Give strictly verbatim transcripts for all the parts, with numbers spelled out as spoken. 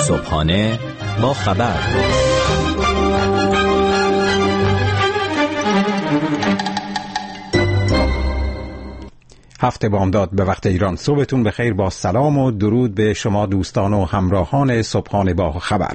صبحانه با خبر. هفته بامداد به وقت ایران. صبحتون بخیر، با سلام و درود به شما دوستان و همراهان صبحانه با خبر.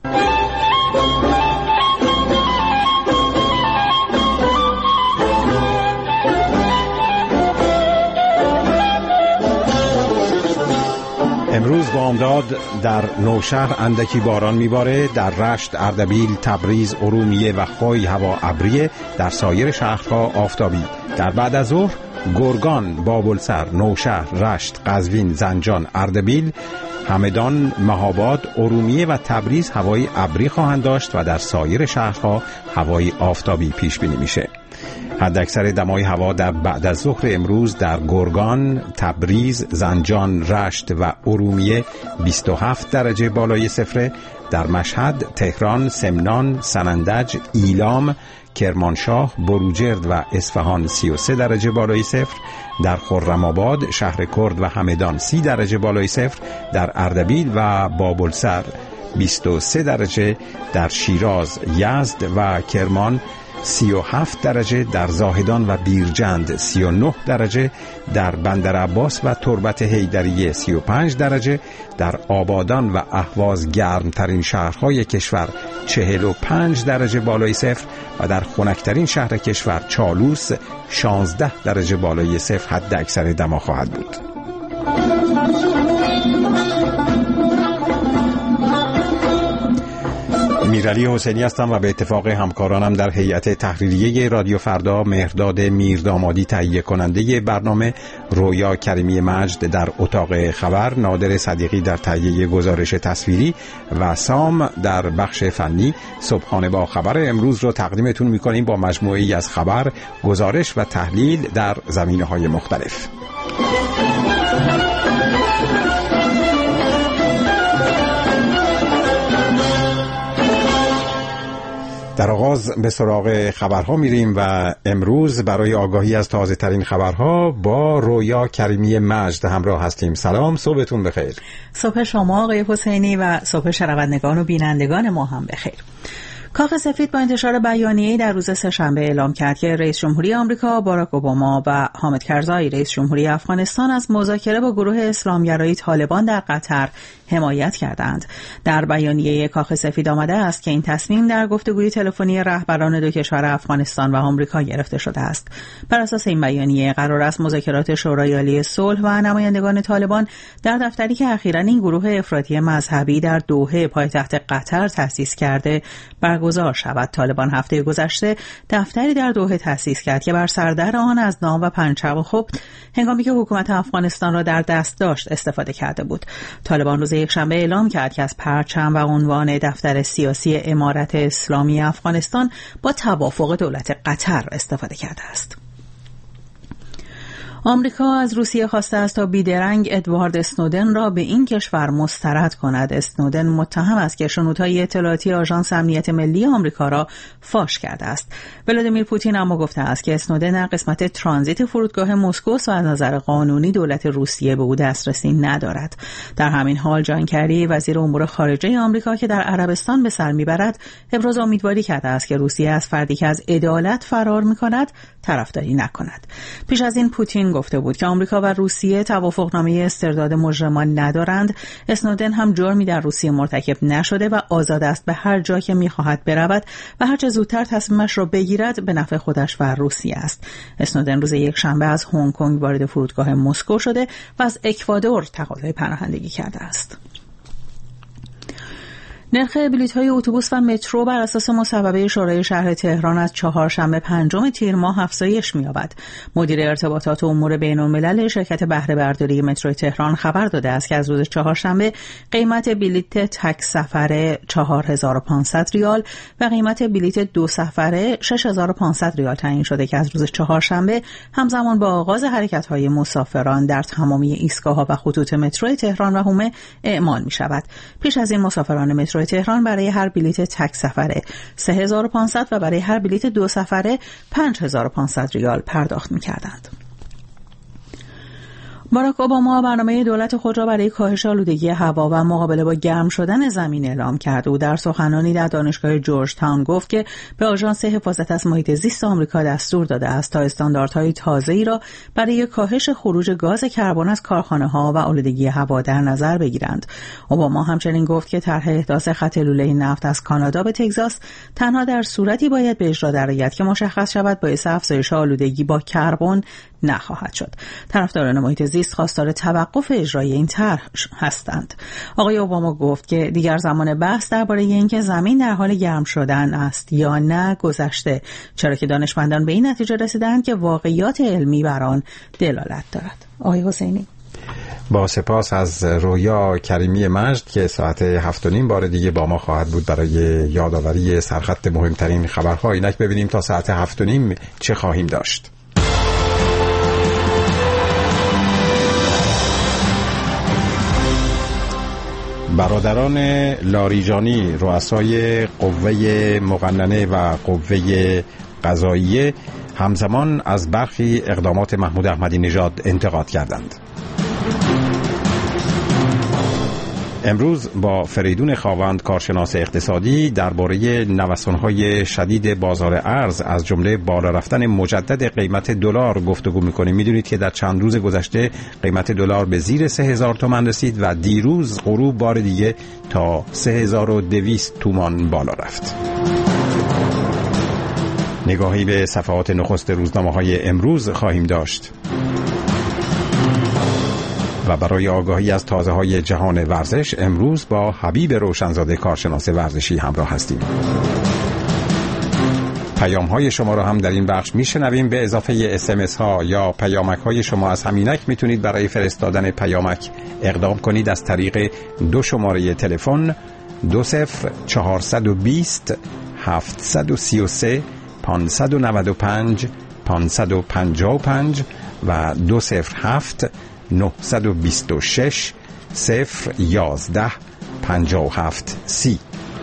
امروز بامداد در نوشهر اندکی باران میباره، در رشت، اردبیل، تبریز، ارومیه و خوی هوا ابریه، در سایر شهرها آفتابی. در بعد از ظهر گرگان، بابلسر، نوشهر، رشت، قزوین، زنجان، اردبیل، همدان، مهاباد، ارومیه و تبریز هوای ابری خواهند داشت و در سایر شهرها هوای آفتابی پیش بینی میشه. حداکثر دمای هوا در بعد از ظهر امروز در گرگان، تبریز، زنجان، رشت و ارومیه بیست و هفت درجه بالای صفر، در مشهد، تهران، سمنان، سنندج، ایلام، کرمانشاه، بروجرد و اصفهان سی و سه درجه بالای صفر، در خرم‌آباد، شهر کرد و همدان سی درجه بالای صفر، در اردبیل و بابلسر بیست و سه درجه، در شیراز، یزد و کرمان سی و هفت درجه، در زاهدان و بیرجند سی و نه درجه، در بندرعباس و تربت حیدریه سی و پنج درجه، در آبادان و اهواز گرمترین شهرهای کشور چهل و پنج درجه بالای صفر و در خنکترین شهر کشور چالوس شانزده درجه بالای صفر حد اکثر دما خواهد بود. میرعلی حسینی هستم و به اتفاق همکارانم در هیئت تحریریه رادیو فردا، مهرداد میردامادی تهیه کننده برنامه، رویا کریمی مجد در اتاق خبر، نادر صدیقی در تهیه گزارش تصویری و سام در بخش فنی، صبحانه با خبر امروز رو تقدیمتون میکنیم با مجموعه‌ای از خبر، گزارش و تحلیل در زمینه‌های مختلف. در آغاز به سراغ خبرها میریم و امروز برای آگاهی از تازه ترین خبرها با رویا کریمی مجد همراه هستیم. سلام، صبحتون بخیر. صبح شما آقای حسینی و صبح شنوندگان و بینندگان ما هم بخیر. کاخ سفید با انتشار بیانیه‌ای در روز سه‌شنبه اعلام کرد که رئیس جمهوری آمریکا باراک اوباما و حامد کرزای رئیس جمهوری افغانستان از مذاکره با گروه اسلامگرایی طالبان در قطر حمایت کردند. در بیانیه کاخ سفید آمده است که این تصمیم در گفتگوی تلفنی رهبران دو کشور افغانستان و آمریکا گرفته شده است. بر اساس این بیانیه قرار است مذاکرات شورای عالی صلح و نمایندگان طالبان در دفتری که اخیراً این گروه افراطی مذهبی در دوحه پایتخت قطر تأسیس کرده برگزار شود. طالبان هفته گذشته دفتری در دوحه تأسیس کرد که بر سردر آن از نام و پرچم و خب هنگامی که حکومت افغانستان را در دست داشت استفاده کرده بود. طالبان روز یکشنبه اعلام کرد که از پرچم و عنوان دفتر سیاسی امارت اسلامی افغانستان با توافق دولت قطر استفاده کرده است. آمریکا از روسیه خواسته است تا بیدرنگ ادوارد اسنودن را به این کشور مسترد کند. اسنودن متهم است که شنودهای اطلاعاتی آژانس امنیت ملی آمریکا را فاش کرده است. ولادیمیر پوتین اما گفته است که اسنودن در قسمت ترانزیت فرودگاه مسکو و از نظر قانونی دولت روسیه به او دسترسی ندارد. در همین حال جان کری وزیر امور خارجه آمریکا که در عربستان به سر میبرد ابراز امیدواری کرده است که روسیه از فردی که از عدالت فرار میکند طرفداری نکند. پیش از این پوتین گفته بود که آمریکا و روسیه توافقنامه استرداد مجرمان ندارند. اسنودن هم جرمی در روسیه مرتکب نشده و آزاد است به هر جا که می‌خواهد برود و هر چه زودتر تصمیمش را بگیرد به نفع خودش و روسیه است. اسنودن روز یکشنبه از هنگ کنگ وارد فرودگاه مسکو شده و از اکوادور تقاضای پناهندگی کرده است. نرخ بلیط‌های اتوبوس و مترو بر اساس مصوبه شورای شهر تهران از چهارشنبه پنجم تیر ماه افزایش می‌یابد. مدیر ارتباطات و امور بین‌الملل شرکت بهره برداری مترو تهران خبر داده است که از روز چهارشنبه قیمت بلیط تک سفره چهار هزار و پانصد ریال و قیمت بلیط دو سفره شش هزار و پانصد ریال تعیین شده که از روز چهارشنبه همزمان با آغاز حرکت‌های مسافران در تمامی ایستگاه‌ها و خطوط مترو تهران و حومه اعمال می‌شود. پیش از این مسافران مترو تهران برای هر بلیط تک سفره سه هزار و پانصد و برای هر بلیط دو سفره پنج هزار و پانصد ریال پرداخت می‌کردند. باراک اوباما برنامه دولت خود را برای کاهش آلودگی هوا و مقابله با گرم شدن زمین اعلام کرد. او در سخنرانی در دانشگاه جورج تاون گفت که به آژانس حفاظت از محیط زیست آمریکا دستور داده است تا استانداردهای تازه‌ای را برای کاهش خروج گاز کربن از کارخانه‌ها و آلودگی هوا در نظر بگیرند. اوباما همچنین گفت که طرح احداث خط لوله نفت از کانادا به تگزاس تنها در صورتی باید به اجرا درآید که مشخص شود باعث افزایش آلودگی با کربن نخواهد شد. طرفداران محیط زیست خواستار توقف اجرای این طرح هستند. آقای اوباما گفت که دیگر زمان بحث درباره اینکه زمین در حال گرم شدن است یا نه گذشته، چرا که دانشمندان به این نتیجه رسیدند که واقعیات علمی بر آن دلالت دارد. آقای حسینی، با سپاس از رویا کریمی مجد که ساعت هفت و نیم بار دیگه با ما خواهد بود برای یادآوری سرخط مهمترین خبرها. اینک ببینیم تا ساعت هفت و نیم چه خواهیم داشت. برادران لاریجانی، رؤسای قوه مقننه و قوه قضاییه، همزمان از برخی اقدامات محمود احمدی نژاد انتقاد کردند. امروز با فریدون خاوند، کارشناس اقتصادی، درباره نوسان‌های شدید بازار ارز از جمله بالا رفتن مجدد قیمت دلار گفتگو می‌کنیم. می‌دونید که در چند روز گذشته قیمت دلار به زیر سه هزار تومان رسید و دیروز غروب بار دیگه تا سه هزار و دویست تومان بالا رفت. نگاهی به صفحات نخست روزنامه‌های امروز خواهیم داشت و برای آگاهی از تازه‌های جهان ورزش امروز با حبیب روشنزاده، کارشناس ورزشی، همراه هستیم. پیام‌های شما رو هم در این بخش میشنویم به اضافه اس ام اس ها یا پیامک‌های شما. از همینک میتونید برای فرستادن پیامک اقدام کنید از طریق دو شماره تلفن دو صفر چهارصد و بیست هفتصد و سی و سه پانصد و نود و پنج پانصد و پنجاه و پنج و دو صفر هفت نهصد و بیست و شش صفر یازده پنجاه و هفت سی.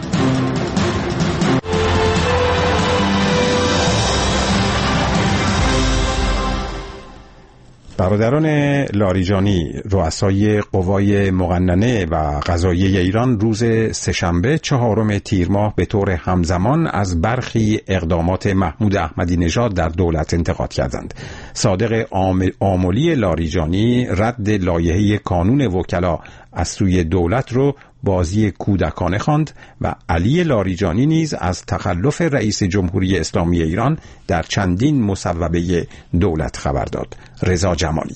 برادران لاریجانی، رؤسای قوای مقننه و قضاییه ایران، روز سه‌شنبه چهارم تیر ماه به طور همزمان از برخی اقدامات محمود احمدی نژاد در دولت انتقاد کردند. صادق آملی لاریجانی رد لایحه کانون وکلا از سوی دولت رو بازی کودکانه خواند و علی لاریجانی نیز از تخلف رئیس جمهوری اسلامی ایران در چندین مصوبه دولت خبر داد. رضا جمالی: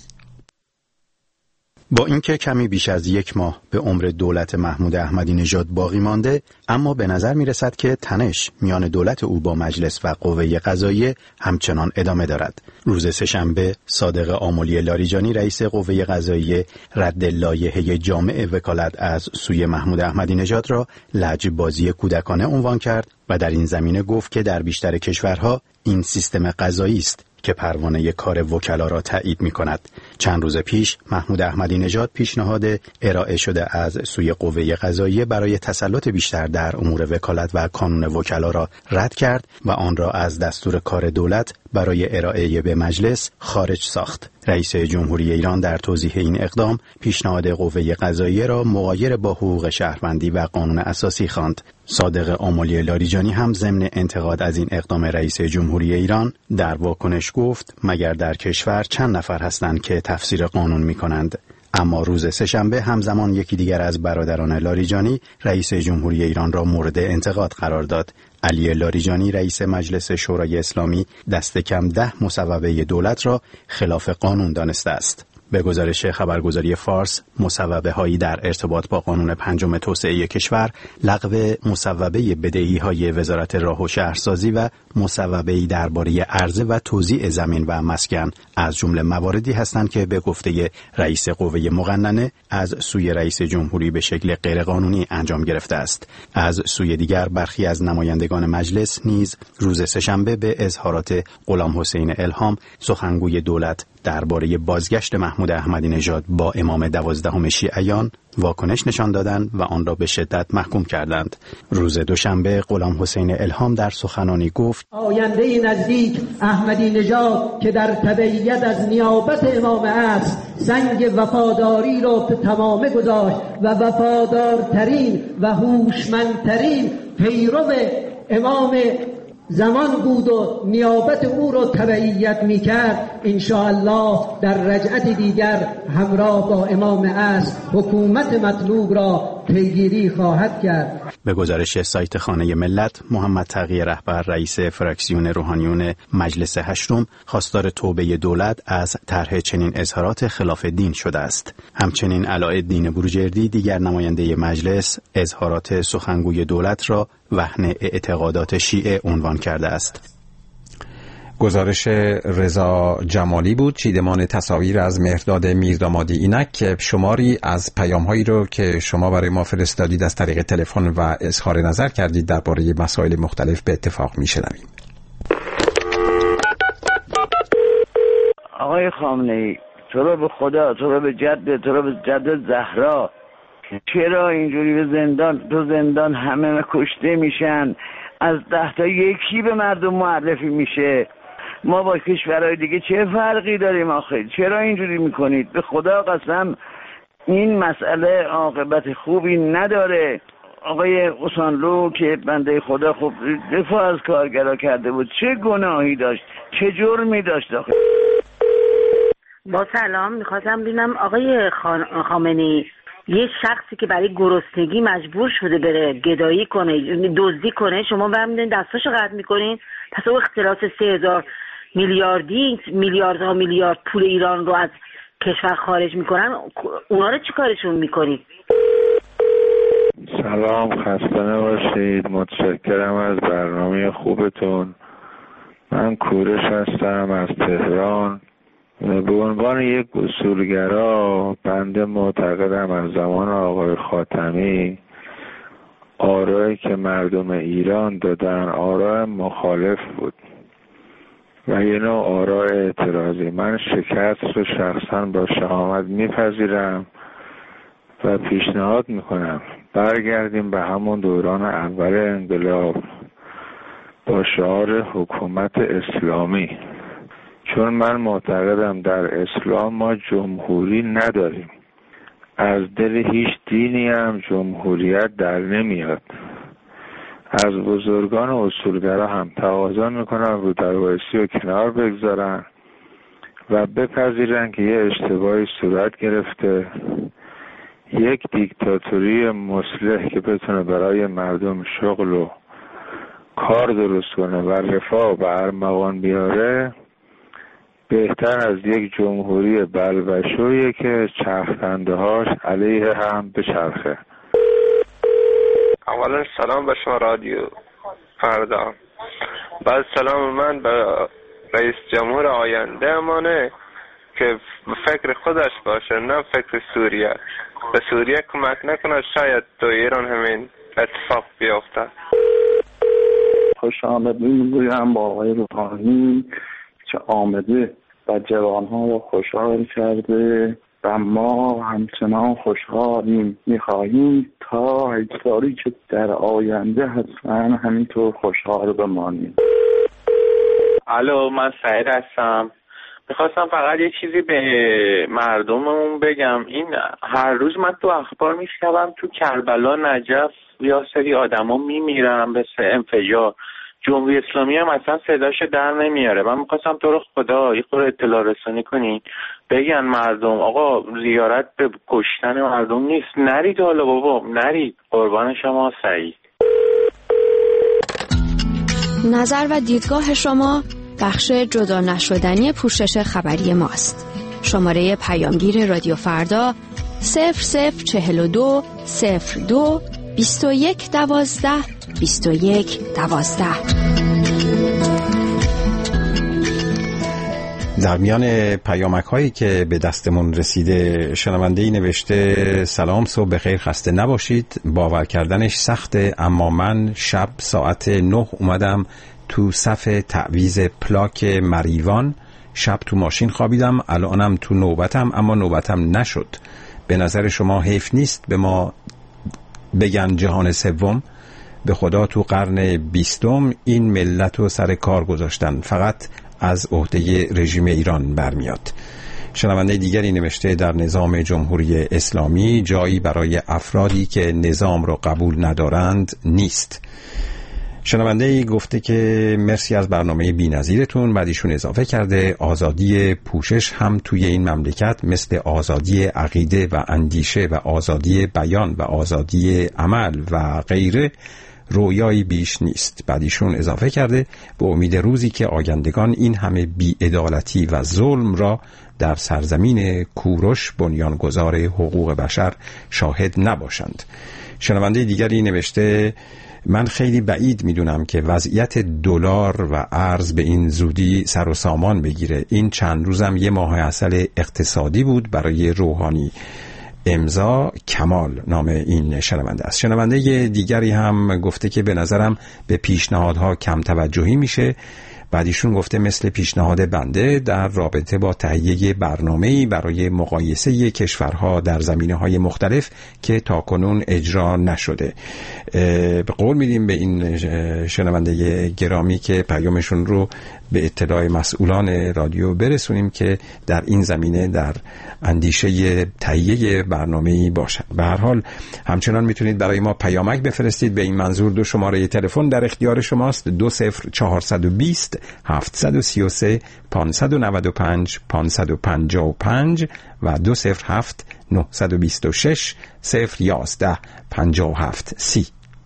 با اینکه کمی بیش از یک ماه به عمر دولت محمود احمدی نژاد باقی مانده، اما به نظر می رسد که تنش میان دولت او با مجلس و قوه قضاییه همچنان ادامه دارد. روز سه‌شنبه صادق آملی لاریجانی، رئیس قوه قضاییه، رد لایحه جامع وکالت از سوی محمود احمدی نژاد را لجبازی کودکانه عنوان کرد و در این زمینه گفت که در بیشتر کشورها این سیستم قضایی است که پروانه کار وکلا را تایید می کند. چند روز پیش محمود احمدی نژاد پیشنهاد ارائه شده از سوی قوه قضاییه برای تسلط بیشتر در امور وکالت و کانون وکلا را رد کرد و آن را از دستور کار دولت برای ارائه به مجلس خارج ساخت. رئیس جمهوری ایران در توضیح این اقدام پیشنهاد قوه قضاییه را مغایر با حقوق شهروندی و قانون اساسی خواند. صادق آملی لاریجانی هم ضمن انتقاد از این اقدام رئیس جمهوری ایران در واکنش گفت مگر در کشور چند نفر هستند که تفسیر قانون می کنند؟ اما روز سه‌شنبه همزمان یکی دیگر از برادران لاریجانی رئیس جمهوری ایران را مورد انتقاد قرار داد. علی لاریجانی، رئیس مجلس شورای اسلامی، دست کم ده مصوبه دولت را خلاف قانون دانسته است. به گزارش خبرگزاری فارس، مصوبه هایی در ارتباط با قانون پنجم توسعه کشور، لغو مصوبه بدهی های وزارت راه و شهرسازی و مصوبه‌ای درباره عرضه و توزیع زمین و مسکن از جمله مواردی هستند که به گفته رئیس قوه مقننه از سوی رئیس جمهوری به شکل غیرقانونی انجام گرفته است. از سوی دیگر برخی از نمایندگان مجلس نیز روز سه‌شنبه به اظهارات غلام حسین الهام، سخنگوی دولت درباره بازگشت محمود محمود احمدی نژاد با امام دوازدهم شیعیان واکنش نشان دادند و آن را به شدت محکوم کردند. روز دوشنبه غلام حسین الهام در سخنانی گفت: آینده نزدیک احمدی نژاد که در تبعیت از نیابت امام است سنگ وفاداری را به تمامه گذاشت و وفادارترین و هوشمندترین پیرو امام زمان بود و نیابت او را تبعیت میکرد. انشاءالله در رجعت دیگر همراه با امام است حکومت مطلوب را پیگیری خواهد کرد. به گزارش سایت خانه ملت، محمد تقی رهبر رئیس فراکسیون روحانیون مجلس هشتم خواستار توبه دولت از طرح چنین اظهارات خلاف دین شده است. همچنین علاءالدین بروجردی دیگر نماینده مجلس اظهارات سخنگوی دولت را وهن اعتقادات شیعه عنوان کرده است. گزارش رضا جمالی بود. چیدمان تصاویر از مهرداد میردامادی. اینک که شماری از پیام‌هایی رو که شما برای ما فرستادید از طریق تلفن و اظهار نظر کردید درباره مسائل مختلف به اتفاق میشنویم. آقای خامنه‌ای، تو رو به خدا، تو رو به جد، تو رو به جد زهرا، چرا اینجوری به زندان، تو زندان همه کشته میشن، از ده تا یکی به مردم معرفی میشه؟ ما با کشورهای دیگه چه فرقی داریم آخه؟ چرا اینجوری میکنید؟ به خدا قسم این مسئله عاقبت خوبی نداره. آقای اوسانلو که بنده خدا خوب دفاع از کارگرا کرده بود، چه گناهی داشت؟ چه جرمی داشت آخه؟ با سلام، میخواستم ببینم آقای خان... خامنه‌ای، یه شخصی که برای گرسنگی مجبور شده بره گدایی کنه، دزدی کنه، شما برمی‌دارین دستاشو قطع میکنین؟ پس اون اختلاس سه هزار میلیاردی میلیاردها میلیارد پول ایران رو از کشور خارج میکنن، اونا رو چی کارشون میکنید؟ سلام، خسته نباشید. متشکرم از برنامه خوبتون. من کوروش هستم از تهران. به عنوان یک اصولگرا بنده معتقدم از زمان آقای خاتمی آرایی که مردم ایران دادن آرای مخالف بود و یه نوع آرای اعتراضی. من شکست رو شخصا با شهامت میپذیرم و پیشنهاد میکنم برگردیم به همون دوران اول انقلاب با شعار حکومت اسلامی، چون من معتقدم در اسلام ما جمهوری نداریم. از دل هیچ دینی هم جمهوریت در نمیاد. از بزرگان و اصولگرا هم تقاضا میکنم رو درواسی و کنار بگذارن و بپذیرن که یه اشتباهی صورت گرفته. یک دیکتاتوری مصلح که بتونه برای مردم شغل و کار درست کنه و رفاه و ارمغان بیاره بهتر از یک جمهوری بلبشویه که چرخنده هاش علیه هم به چرخه. اولا سلام به شما رادیو فردا. بعد سلام من به رئیس جمهور آینده امانه که فکر خودش باشه، نه فکر سوریه. به سوریه کمک نکنه شاید تو ایران همین اتفاق بیفته. خوش آمد میگویم با آقای روحانی که آمده و جوانها رو خوشحال کرده و ما همچنان خوشحالیم. میخواهیم تا اجزاری که در آینده حتما همینطور خوشحال بمانیم. الو، من سعید هستم. میخواستم فقط یه چیزی به مردممون بگم. این هر روز من تو اخبار میشنوم تو کربلا نجف یا سری آدما میمیرن به سه انفجار. جمهوری اسلامی هم اصلا صداشو در نمیاره. من میخواستم تو رو خدا یه خورده اطلاع رسانی کنی، بگن مردم آقا زیارت به کشتن مردم نیست، نرید حالا بابا، نرید. قربان شما سعید. نظر و دیدگاه شما بخش جدا نشدنی پوشش خبری ماست. شماره پیامگیر رادیو فردا صفر صفر چهل و دو صفر دو بیست و یک دوازده بیست و یک دوازده. در میان پیامک هایی که به دستمون رسیده شنونده‌ای نوشته سلام، صبح بخیر، خسته نباشید. باور کردنش سخته، اما من شب ساعت نه اومدم تو صف تعویض پلاک مریوان شب تو ماشین خوابیدم، الانم تو نوبتم اما نوبتم نشد. به نظر شما حیف نیست به ما بگن جهان سوم؟ به خدا تو قرن بیستم این ملت رو سر کار گذاشتن، فقط از عهده رژیم ایران برمیاد. شنونده دیگری نوشته در نظام جمهوری اسلامی جایی برای افرادی که نظام رو قبول ندارند نیست. شنونده ای گفته که مرسی از برنامه بی‌نظیرتون. بعد ایشون اضافه کرده آزادی پوشش هم توی این مملکت مثل آزادی عقیده و اندیشه و آزادی بیان و آزادی عمل و غیره رویایی بیش نیست. بعد ایشون اضافه کرده به امید روزی که آیندگان این همه بی‌عدالتی و ظلم را در سرزمین کوروش بنیانگذار حقوق بشر شاهد نباشند. شنونده دیگری نوشته من خیلی بعید میدونم که وضعیت دلار و ارز به این زودی سر و سامان بگیره. این چند روزم یه ماه عسل اقتصادی بود برای روحانی. امضا کمال نام این شنونده است. شنونده دیگری هم گفته که به نظرم به پیشنهادها کم توجهی میشه. بعدیشون گفته مثل پیشنهاد بنده در رابطه با تهیه برنامه‌ای برای مقایسه کشورها در زمینه‌های مختلف که تاکنون اجرا نشده. به قول میدیم به این شنونده گرامی که پیامشون رو به اطلاع مسئولان رادیو برسونیم که در این زمینه در اندیشه تهیه برنامه‌ای باشد. به هر حال همچنان میتونید برای ما پیامک بفرستید. به این منظور دو شماره تلفن در اختیار شماست: دو صفر چهارصد و بیست هفتصد و سی و سه پانصد و نود و پنج پانصد و پنجاه و پنج و دو صفر هفت نهصد و بیست و شش صفر یازده پنجاه و هفت سی.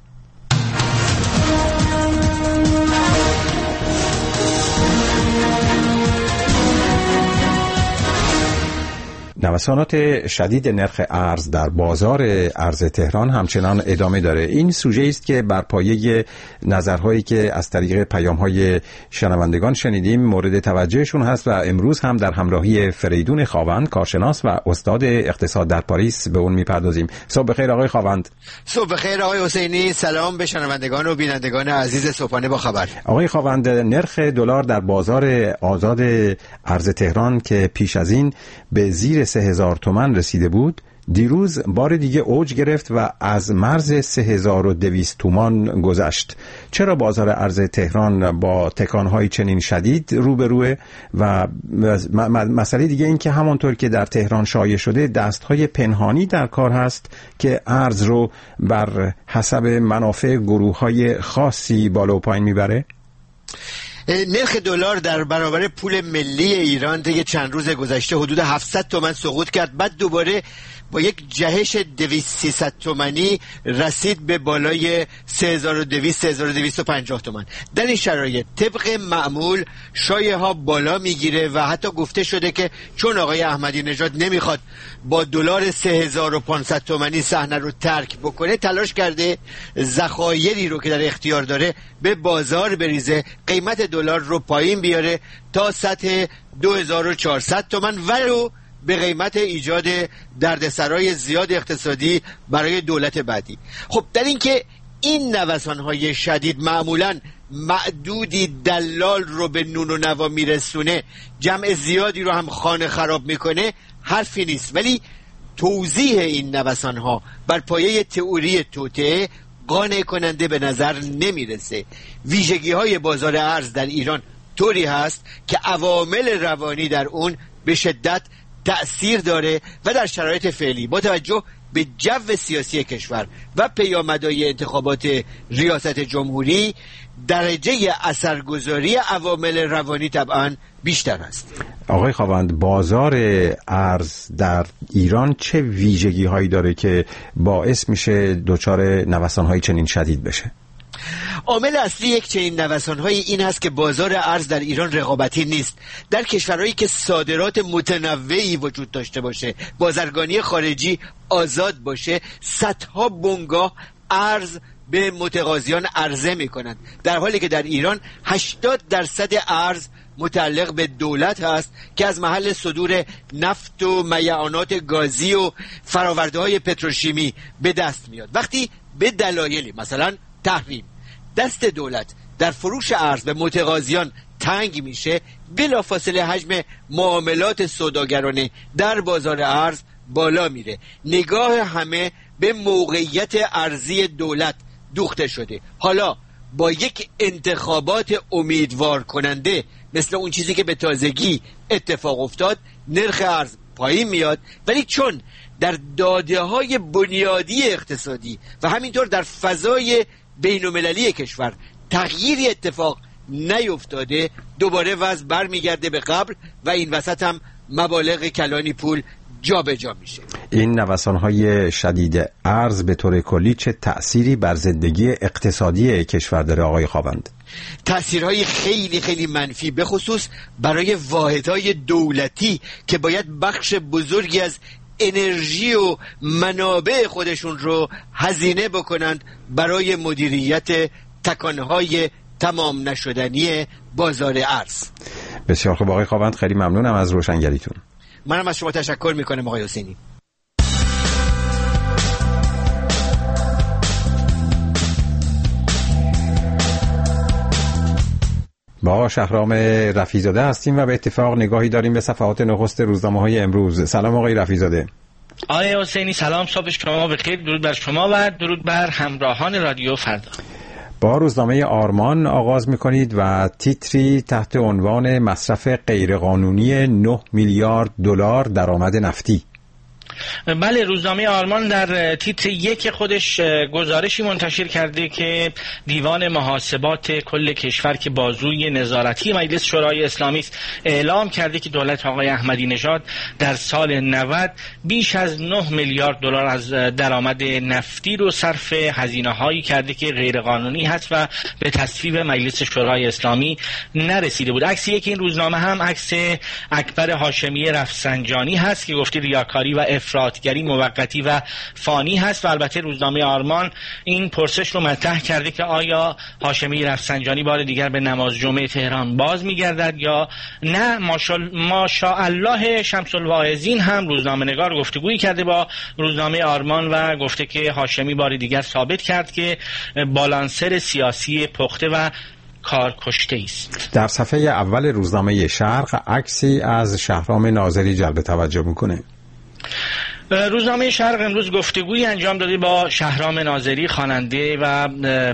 نوسانات شدید نرخ ارز در بازار ارز تهران همچنان ادامه داره. این سوژه است که بر پایه نظرهایی که از طریق پیام‌های شنوندگان شنیدیم مورد توجهشون هست و امروز هم در همراهی فریدون خاوند کارشناس و استاد اقتصاد در پاریس به اون میپردازیم. صبح بخیر آقای خاوند. صبح بخیر آقای حسینی. سلام به شنوندگان و بینندگان عزیز صبحانه با خبر. آقای خاوند، نرخ دلار در بازار آزاد ارز تهران که پیش از این به زیر سه هزار تومان رسیده بود دیروز بار دیگه اوج گرفت و از مرز سه هزار و دویست تومان گذشت. چرا بازار ارز تهران با تکانهای چنین شدید روبروه؟ و مسئله دیگه این که همانطور که در تهران شایع شده دستهای پنهانی در کار هست که ارز رو بر حسب منافع گروه‌های خاصی بالا و پایین میبره؟ نرخ دلار در برابر پول ملی ایران طی چند روز گذشته حدود هفتصد تومان سقوط کرد، بعد دوباره با یک جهش دویست سیصد تومانی رسید به بالای سه هزار و دویست سه هزار و دویست و پنجاه تومان. در این شرایط طبق معمول شایعه ها بالا میگیره و حتی گفته شده که چون آقای احمدی نژاد نمیخواد با دلار سه هزار و پانصد تومانی صحنه رو ترک بکنه، تلاش کرده ذخایری رو که در اختیار داره به بازار بریزه، قیمت دلار رو پایین بیاره تا سطح دو هزار و چهارصد تومان، ولو به قیمت ایجاد دردسرای زیاد اقتصادی برای دولت بعدی. خب در این که این نوسان‌های شدید معمولاً معدودی دلال رو به نون و نوا میرسونه، جمع زیادی رو هم خانه خراب میکنه، حرفی نیست. ولی توضیح این نوسان‌ها بر پایه تئوری توطئه قانع کننده به نظر نمیرسه. ویژگی‌های بازار ارز در ایران طوری هست که عوامل روانی در اون به شدت تأثیر داره و در شرایط فعلی با توجه به جو سیاسی کشور و پیامدهای انتخابات ریاست جمهوری درجه اثرگذاری عوامل روانی طبعا بیشتر است. آقای خاوند، بازار ارز در ایران چه ویژگی هایی داره که باعث میشه دچار نوسان های چنین شدید بشه؟ عامل اصلی یک چنین نوسان‌های این است که بازار ارز در ایران رقابتی نیست. در کشورهایی که صادرات متنوعی وجود داشته باشه، بازرگانی خارجی آزاد باشه، صدها بنگاه ارز به متقاضیان عرضه می‌کنند، در حالی که در ایران هشتاد درصد ارز متعلق به دولت هست که از محل صدور نفت و میعانات گازی و فرآورده‌های پتروشیمی به دست میاد. وقتی به دلایلی مثلا تحریم دست دولت در فروش ارز به متقاضیان تنگ میشه، بلافاصله حجم معاملات سوداگرانه در بازار ارز بالا میره. نگاه همه به موقعیت ارزی دولت دوخته شده. حالا با یک انتخابات امیدوار کننده مثل اون چیزی که به تازگی اتفاق افتاد، نرخ ارز پایین میاد، ولی چون در داده های بنیادی اقتصادی و همینطور در فضای بین المللی کشور تغییری اتفاق نیفتاده، دوباره وضع برمیگرده به قبل و این وسط هم مبالغ کلانی پول جا به جا میشه. این نوسان‌های شدید ارز به طور کلی چه تأثیری بر زندگی اقتصادی کشور داره آقای خاوند؟ تأثیرهای خیلی خیلی منفی، به خصوص برای واحدهای دولتی که باید بخش بزرگی از انرژی و منابع خودشون رو هزینه بکنند برای مدیریت تکانهای تمام نشدنی بازار ارز. بسیار خوب آقای خاوند، خیلی ممنونم از روشنگریتون. منم از شما تشکر میکنم آقای حسینی. با آقا شهرام رفیع‌زاده هستیم و به اتفاق نگاهی داریم به صفحات نخست روزنامه‌های امروز. سلام آقای رفیع‌زاده. آقای حسینی سلام، صبح شما بخیر، درود بر شما و درود بر همراهان رادیو فردا. با روزنامه آرمان آغاز می‌کنید و تیتری تحت عنوان مصرف غیرقانونی نه میلیارد دلار درآمد نفتی. بله، روزنامه آرمان در تیتر یک خودش گزارشی منتشر کرده که دیوان محاسبات کل کشور که بازوی نظارتی مجلس شورای اسلامی است اعلام کرده که دولت آقای احمدی نژاد در سال نود بیش از نه میلیارد دلار از درآمد نفتی رو صرف هزینه‌هایی کرده که غیرقانونی هست و به تصویب مجلس شورای اسلامی نرسیده بود. عکس یک این روزنامه هم عکس اکبر هاشمی رفسنجانی هست که گفته ریاکاری و افراطگری موقتی و فانی هست و البته روزنامه آرمان این پرسش رو مطرح کرده که آیا هاشمی رفسنجانی بار دیگر به نماز جمعه تهران باز میگردد یا نه. ماشاءالله شمس الواعظین هم روزنامه نگار گفتگویی کرده با روزنامه آرمان و گفته که هاشمی بار دیگر ثابت کرد که بالانسر سیاسی پخته و کار کشته است. در صفحه اول روزنامه شرق عکسی از شهرام ناظری جلب توجه میکنه. روزنامه شرق امروز گفتگویی انجام داده با شهرام ناظری، خواننده و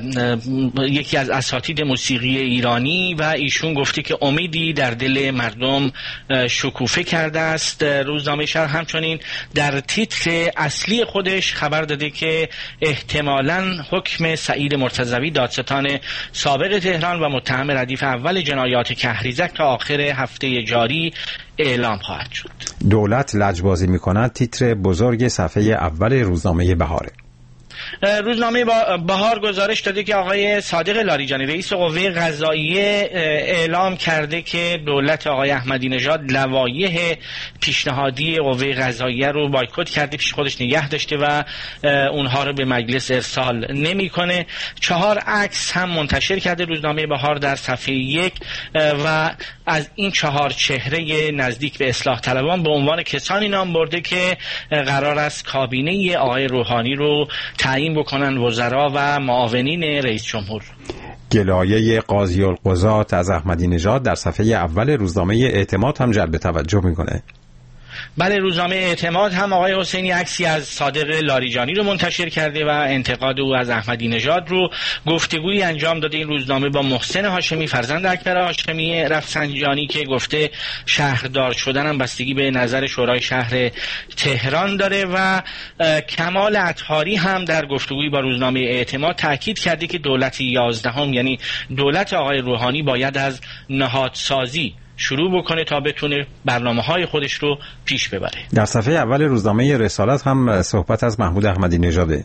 یکی از اساتید موسیقی ایرانی و ایشون گفته که امیدی در دل مردم شکوفه کرده است. روزنامه شرق همچنین در تیتر اصلی خودش خبر داده که احتمالاً حکم سعید مرتضوی دادستان سابق تهران و متهم ردیف اول جنایات کهریزک تا آخر هفته جاری اعلام خواهد شد. دولت لجبازی می‌کند تیتر بزرگ صفحه اول روزنامه بهاره. روزنامه بهار گزارش داده که آقای صادق لاریجانی رئیس قوه قضاییه اعلام کرده که دولت آقای احمدی نژاد لوایح پیشنهادی قوه قضاییه رو بایکوت کرده، پیش خودش نگه داشته و اونها رو به مجلس ارسال نمیکنه. چهار عکس هم منتشر کرده روزنامه بهار در صفحه یک و از این چهار چهره نزدیک به اصلاح طلبان به عنوان کسانی نام برده که قرار است کابینه آقای روحانی رو تعیین بکنن وزرا و معاونین رئیس جمهور. گلایه قاضی القضات از احمدی نژاد در صفحه اول روزنامه اعتماد هم جلب توجه میکنه. بله، روزنامه اعتماد هم آقای حسینی عکسی از صادق لاریجانی رو منتشر کرده و انتقاد او از احمدی نژاد رو. گفتگویی انجام داده این روزنامه با محسن هاشمی فرزند اکبر هاشمی رفسنجانی که گفته شهردار شدن هم بستگی به نظر شورای شهر تهران داره و کمال اطهاری هم در گفتگویی با روزنامه اعتماد تاکید کرده که دولت یازدهم یعنی دولت آقای روحانی باید از نهادسازی شروع بکنه تا بتونه برنامه‌های خودش رو پیش ببره. در صفحه اول روزنامه رسالت هم صحبت از محمود احمدی نژاده.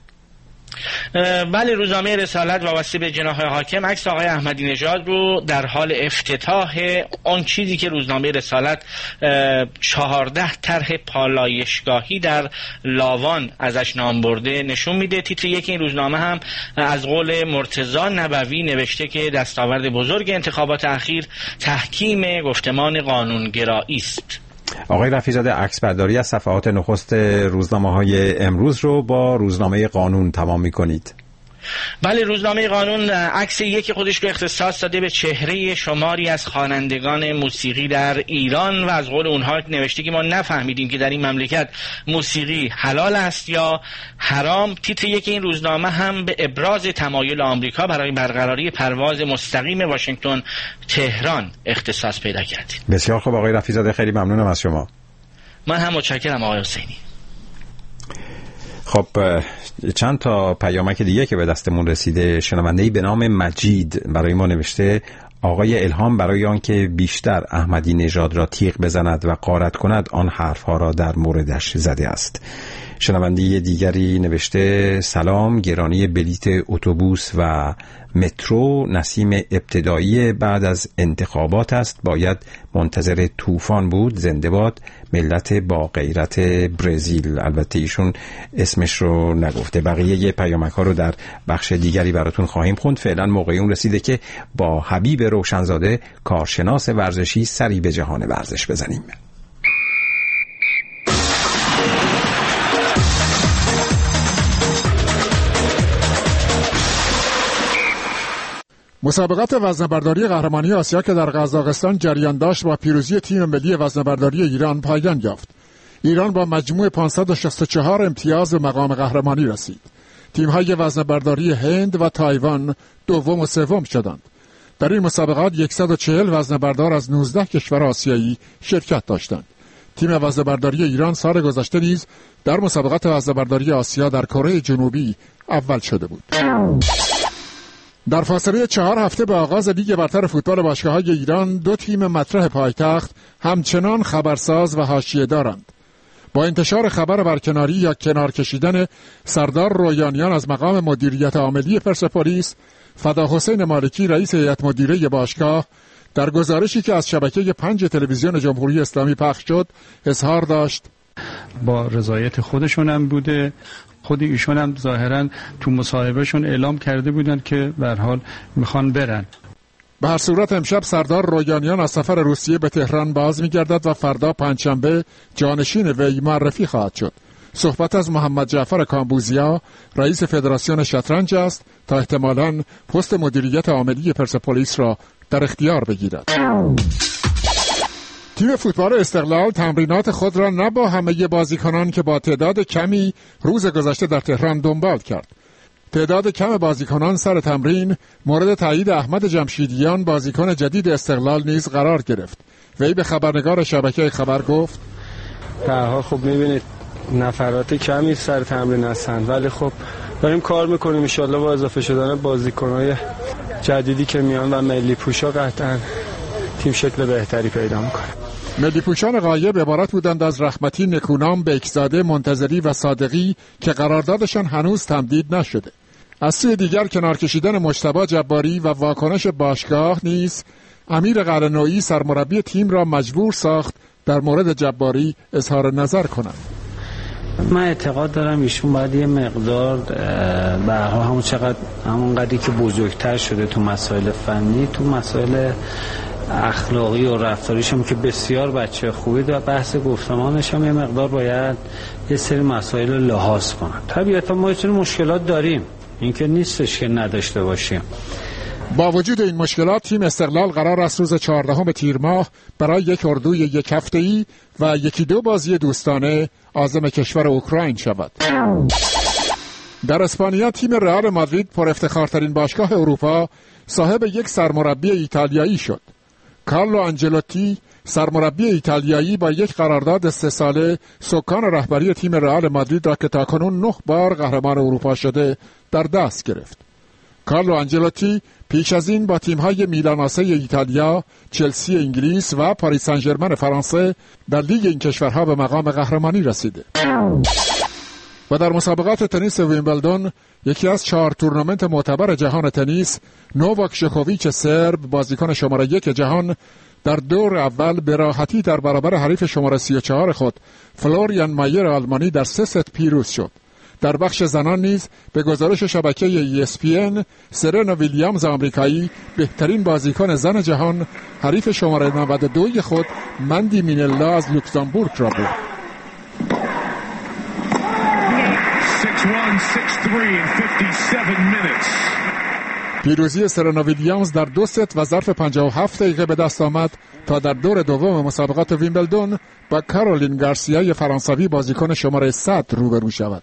بله، روزنامه رسالت وابسته به جناح حاکم عکس آقای احمدی نژاد رو در حال افتتاح اون چیزی که روزنامه رسالت چهارده طرح پالایشگاهی در لاوان ازش نام برده نشون میده. تیتر یک این روزنامه هم از قول مرتضی نبوی نوشته که دستاورد بزرگ انتخابات اخیر تحکیم گفتمان قانونگرایی است. آقای رفیع‌زاده عکس برداری از صفحات نخست روزنامه‌های امروز رو با روزنامه قانون تمام می‌کنید. بله، روزنامه قانون عکس یکی خودش رو اختصاص داده به چهره شماری از خوانندگان موسیقی در ایران و از قول اونها نوشته که ما نفهمیدیم که در این مملکت موسیقی حلال است یا حرام. تیتر یک این روزنامه هم به ابراز تمایل آمریکا برای برقراری پرواز مستقیم واشنگتن تهران اختصاص پیدا کرده. بسیار خوب آقای رفیع‌زاده، خیلی ممنونم از شما. من هم متشکرم آقای حسینی. خب چند تا پیامک دیگه که به دستمون رسیده. شنونده‌ای به نام مجید برای ما نوشته آقای الهام برای آنکه بیشتر احمدی نژاد را تیغ بزند و غارت کند آن حرفها را در موردش زده است. شنونده دیگری نوشته سلام، گرانی بلیت اتوبوس و مترو نسیم ابتدایی بعد از انتخابات است، باید منتظر طوفان بود. زنده باد ملت با غیرت برزیل. البته ایشون اسمش رو نگفته. بقیه پیامک ها رو در بخش دیگری براتون خواهیم خوند. فعلا موقع اون رسیده که با حبیب روشنزاده کارشناس ورزشی سری به جهان ورزش بزنیم. مسابقات وزنه‌برداری قهرمانی آسیا که در قزاقستان جریان داشت با پیروزی تیم ملی وزنه‌برداری ایران پایان یافت. ایران با مجموع پانصد و شصت و چهار امتیاز به مقام قهرمانی رسید. تیم‌های وزنه‌برداری هند و تایوان دوم و سوم شدند. در این مسابقات صد و چهل وزنه‌بردار از نوزده کشور آسیایی شرکت داشتند. تیم وزنه‌برداری ایران سال گذشته نیز در مسابقات وزنه‌برداری آسیا در کره جنوبی اول شده بود. در فاصله چهار هفته به آغاز لیگ برتر فوتبال باشگاه‌های ایران دو تیم مطرح پایتخت همچنان خبرساز و حاشیه دارند. با انتشار خبر برکناری یا کنار کشیدن سردار رویانیان از مقام مدیریت عاملی پرسپولیس، فدا حسین مالکی رئیس هیئت مدیره باشگاه در گزارشی که از شبکه پنج تلویزیون جمهوری اسلامی پخش شد اظهار داشت با رضایت خودشون هم بوده. خود ایشون هم ظاهرا تو مصاحبهشون اعلام کرده بودند که به هر حال میخوان برن. به هر صورت امشب سردار رویانیان از سفر روسیه به تهران باز میگردد و فردا پنجشنبه جانشین وی معرفی خواهد شد. صحبت از محمد جعفر کامبوزیا رئیس فدراسیون شطرنج است تا احتمالاً پست مدیریت عاملی پرسپولیس را در اختیار بگیرد. تیم فوتبال استقلال تمرینات خود را نه با همه بازیکنان که با تعداد کمی روز گذشته در تهران دنبال کرد. تعداد کم بازیکنان سر تمرین مورد تایید احمد جمشیدیان بازیکن جدید استقلال نیز قرار گرفت. وی به خبرنگار شبکه خبر گفت به هر حال خب می‌بینید نفرات کمی سر تمرین هستند، ولی خب داریم کار میکنیم. ان شاءالله با اضافه شدن بازیکن‌های جدیدی که میان و ملی پوشا قطعاً تیم شکل بهتری پیدا میکنه. ملی پوشان غایب عبارت بودند از رحمتی، نکونام، بیکزاده، منتظری و صادقی که قراردادشان هنوز تمدید نشده. از سوی دیگر کنار کشیدن مجتبی جباری و واکنش باشگاه نیز امیر قلعه‌نویی سرمربی تیم را مجبور ساخت در مورد جباری اظهار نظر کنند. من اعتقاد دارم ایشون باید یه مقدار به همون چقدر همون قدری که بزرگتر شده تو مسائل فنی، تو مسائل اخلاقی و رفتاریش هم که بسیار بچه خوبی و بحث گفتمانش هم یه مقدار باید یه سری مسائل رو لحاظ کنن. طبیعتا ما یه مشکلات داریم، این که نیستش که نداشته باشیم. با وجود این مشکلات تیم استقلال قرار است روز چهاردهم تیر ماه برای یک اردوی یک هفته‌ای و یکی دو بازی دوستانه عازم کشور اوکراین شود. در اسپانیا تیم رئال مادرید پر افتخارترین باشگاه اروپا صاحب یک سرمربی ایتالیایی شد. کارلو آنجلوتی سرمربی ایتالیایی با یک قرارداد سه ساله سکان رهبری تیم رئال مادرید را که تاکنون نه بار قهرمان اروپا شده در دست گرفت. کارلو آنجلوتی پیش از این با تیم‌های میلاناسه ایتالیا، چلسی انگلیس و پاریس سن ژرمن فرانسه در لیگ این کشورها به مقام قهرمانی رسیده. و در مسابقات تنیس ویمبلدون، یکی از چهار تورنمنت معتبر جهان تنیس، نوواک ژوکوویچ سرب بازیکن شماره یک جهان در دور اول به راحتی در برابر حریف شماره سی و چهار خود فلوریان مایر آلمانی در سه ست پیروز شد. در بخش زنان نیز به گزارش شبکه ای اس پی ان سرنا ویلیامز آمریکایی بهترین بازیکن زن جهان حریف شماره نود و دو خود مندی مینلا از لوکزامبورگ را برد. پیروزی سرنا ویلیامز در دو ست و ظرف پنجاه و هفت دقیقه به دست آمد تا در دور دوم مسابقات ویمبلدون با کارولین گارسیای فرانسوی بازیکن شماره صد روبرو شود.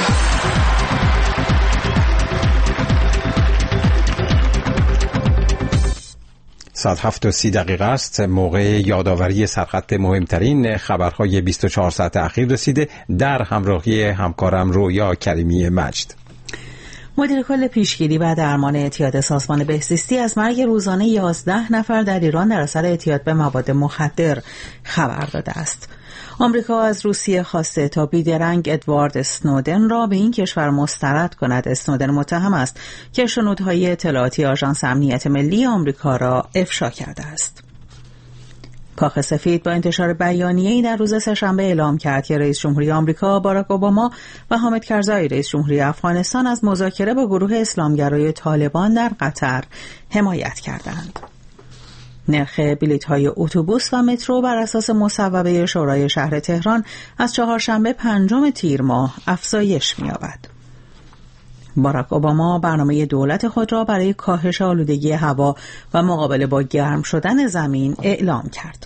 ساعت هفت و سی دقیقه است. موقع یادآوری سرخط مهمترین خبرهای بیست و چهار ساعت اخیر رسیده در همراهی همکارم رویا کریمی مجد. مدیر کل پیشگیری و درمان اعتیاد سازمان بهزیستی از مرگ روزانه یازده نفر در ایران در اثر اعتیاد به مواد مخدر خبر داده است. آمریکا از روسیه خواسته تا بیدرنگ ادوارد اسنودن را به این کشور مسترد کند. اسنودن متهم است که شنودهای اطلاعاتی آژانس امنیت ملی آمریکا را افشا کرده است. کاخ سفید با انتشار بیانیه‌ای در روز سه‌شنبه اعلام کرد که رئیس جمهوری آمریکا باراک اوباما و حامد کرزای رئیس جمهوری افغانستان از مذاکره با گروه اسلامگرای طالبان در قطر حمایت کردند. نرخ بلیط‌های اتوبوس و مترو بر اساس مصوبه شورای شهر تهران از چهارشنبه پنجم تیر ماه افزایش می‌یابد. باراک اوباما برنامه دولت خود را برای کاهش آلودگی هوا و مقابله با گرم شدن زمین اعلام کرد.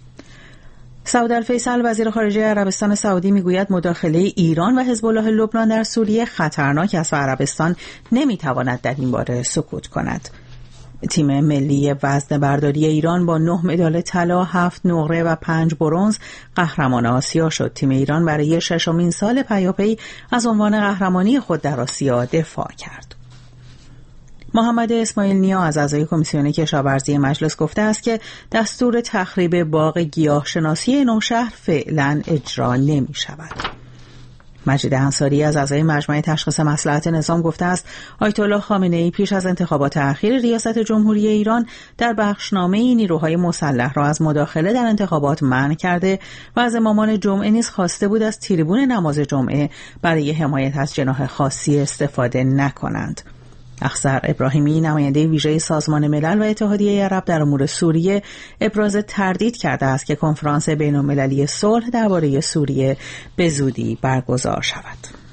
سعود الفیصل وزیر خارجه عربستان سعودی میگوید مداخله ایران و حزب الله لبنان در سوریه خطرناک است و عربستان نمیتواند در این باره سکوت کند. تیم ملی وزنه برداری ایران با نه مدال طلا، هفت نقره و پنج برنز قهرمان آسیا شد. تیم ایران برای ششمین سال پیاپی از عنوان قهرمانی خود در آسیا دفاع کرد. محمد اسماعیل نیا از اعضای کمیسیون کشاورزی مجلس گفته است که دستور تخریب باغ گیاهشناسی نوشهر فعلا اجرا نمی شود. مجید انصاری از اعضای مجمع تشخیص مصلحت نظام گفته است آیت الله خامنه‌ای پیش از انتخابات اخیر ریاست جمهوری ایران در بخشنامه نیروهای مسلح را از مداخله در انتخابات منع کرده و از امامان جمعه نیز خواسته بود از تریبون نماز جمعه برای حمایت از جناح خاصی استفاده نکنند. اخضر ابراهیمی نماینده ویژه سازمان ملل و اتحادیه عرب در امور سوریه ابراز تردید کرده است که کنفرانس بین‌المللی صلح درباره سوریه به زودی برگزار شود.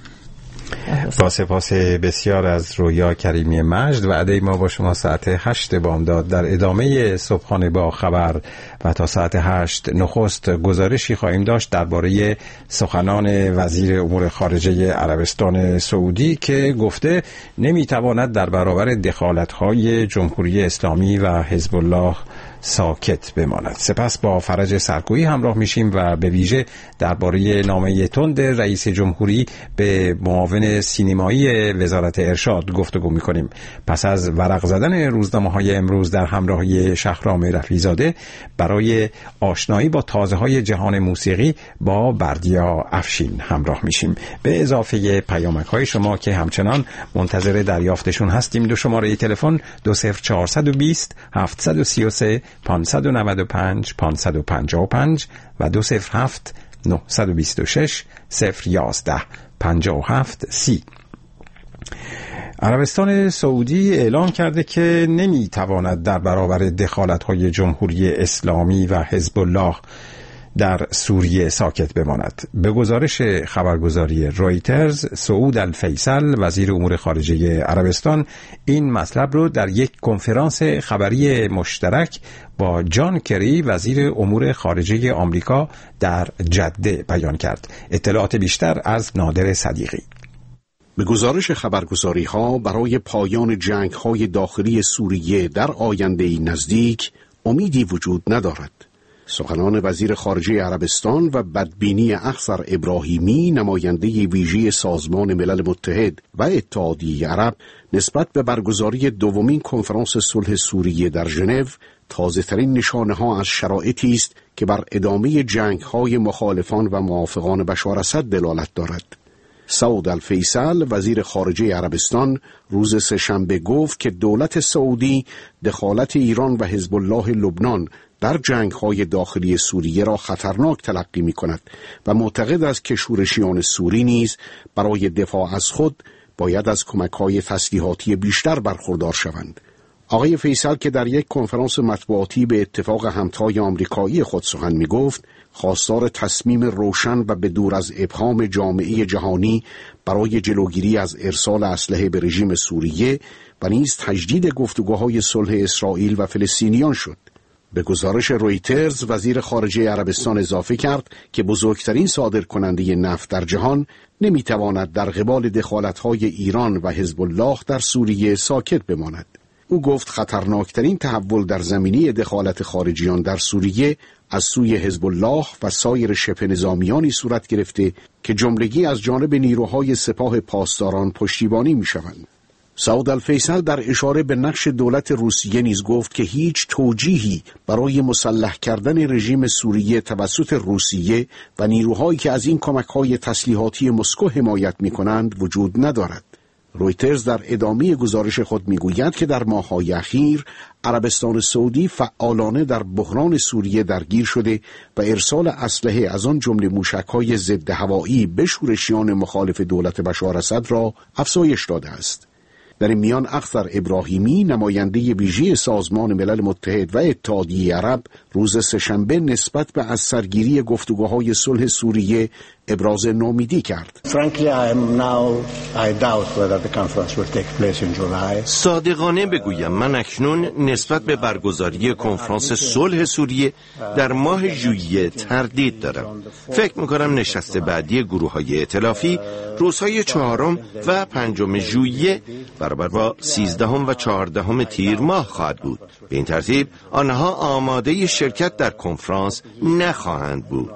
با سپاس بسیار از رویا کریمی مجد. وعده ما با شما ساعت هشت بامداد در ادامه صبحانه با خبر و تا ساعت هشت نخست گزارشی خواهیم داشت درباره سخنان وزیر امور خارجه عربستان سعودی که گفته نمیتواند در برابر دخالت‌های جمهوری اسلامی و حزب الله ساکت بماند. سپس با فرج سرکویی همراه میشیم و به ویژه درباره نامه تند رئیس جمهوری به معاون سینمایی وزارت ارشاد گفتگو میکنیم. پس از ورق زدن روزنامه‌های امروز در همراهی شهرام رفیع‌زاده برای آشنایی با تازه‌های جهان موسیقی با بردیا افشین همراه میشیم. به اضافه پیامک‌های شما که همچنان منتظر دریافتشون هستیم. دو شماره تلفن دو صفر چهارصد و بیست هفتصد و سی و سه پانصد و نود و پنج پانصد و پنجاه و پنج و دو صفر هفت نهصد و بیست و شش صفر یازده پنجاه و هفت سی. عربستان سعودی اعلام کرده که نمیتواند در برابر دخالت‌های جمهوری اسلامی و حزب الله در سوریه ساکت بماند. به گزارش خبرگزاری رویترز، سعود الفیصل وزیر امور خارجه عربستان این مطلب رو در یک کنفرانس خبری مشترک با جان کری وزیر امور خارجه آمریکا در جده بیان کرد. اطلاعات بیشتر از نادر صدیقی. به گزارش خبرگزاری ها برای پایان جنگ های داخلی سوریه در آینده نزدیک امیدی وجود ندارد. سخنان وزیر خارجه عربستان و بدبینی اخضر ابراهیمی نماینده ویژه سازمان ملل متحد و اتحادیه عرب نسبت به برگزاری دومین کنفرانس صلح سوریه در ژنو تازه‌ترین نشانه‌ها از شرایطی است که بر ادامه جنگ‌های مخالفان و موافقان بشار اسد دلالت دارد. سعود الفیصل وزیر خارجه عربستان روز سه‌شنبه گفت که دولت سعودی دخالت ایران و حزب الله لبنان در جنگ‌های داخلی سوریه را خطرناک تلقی می‌کند و معتقد است که شورشیان سوری نیز برای دفاع از خود باید از کمک‌های تسلیحاتی بیشتر برخوردار شوند. آقای فیصل که در یک کنفرانس مطبوعاتی به اتفاق همتای آمریکایی خود سخن می گفت، خواستار تصمیم روشن و به دور از ابهام جامعه جهانی برای جلوگیری از ارسال اسلحه به رژیم سوریه و نیز تجدید گفتگوهای صلح اسرائیل و فلسطینیان شد. به گزارش رویترز، وزیر خارجه عربستان اضافه کرد که بزرگترین صادرکننده نفت در جهان نمیتواند در قبال دخالت‌های ایران و حزب الله در سوریه ساکت بماند. او گفت خطرناکترین تحول در زمینه دخالت خارجیان در سوریه از سوی حزب الله و سایر شبه نظامیانی صورت گرفته که جملگی از جانب نیروهای سپاه پاسداران پشتیبانی می‌شوند. سعود الفیصل در اشاره به نقش دولت روسیه نیز گفت که هیچ توجیهی برای مسلح کردن رژیم سوریه توسط روسیه و نیروهایی که از این کمک‌های تسلیحاتی مسکو حمایت می‌کنند وجود ندارد. رویترز در ادامه گزارش خود میگوید که در ماه‌های اخیر عربستان سعودی فعالانه در بحران سوریه درگیر شده و ارسال اسلحه از آن جمله موشک‌های ضد هوایی به شورشیان مخالف دولت بشار اسد را افزایش داده است. در این میان اختر ابراهیمی، نماینده ویژه سازمان ملل متحد و اتحادیه عرب، روز سه‌شنبه نسبت به از سرگیری گفتگوهای صلح سوریه ابراز نومیدی کرد. صادقانه بگویم من اکنون نسبت به برگزاری کنفرانس صلح سوریه در ماه ژوئیه تردید دارم. فکر می‌کنم نشست بعدی گروه‌های ائتلافی روزهای چهارم و پنجم ژوئیه برابر با سیزدهم و چهاردهم تیر ماه خواهد بود. به این ترتیب آنها آماده شرکت در کنفرانس نخواهند بود.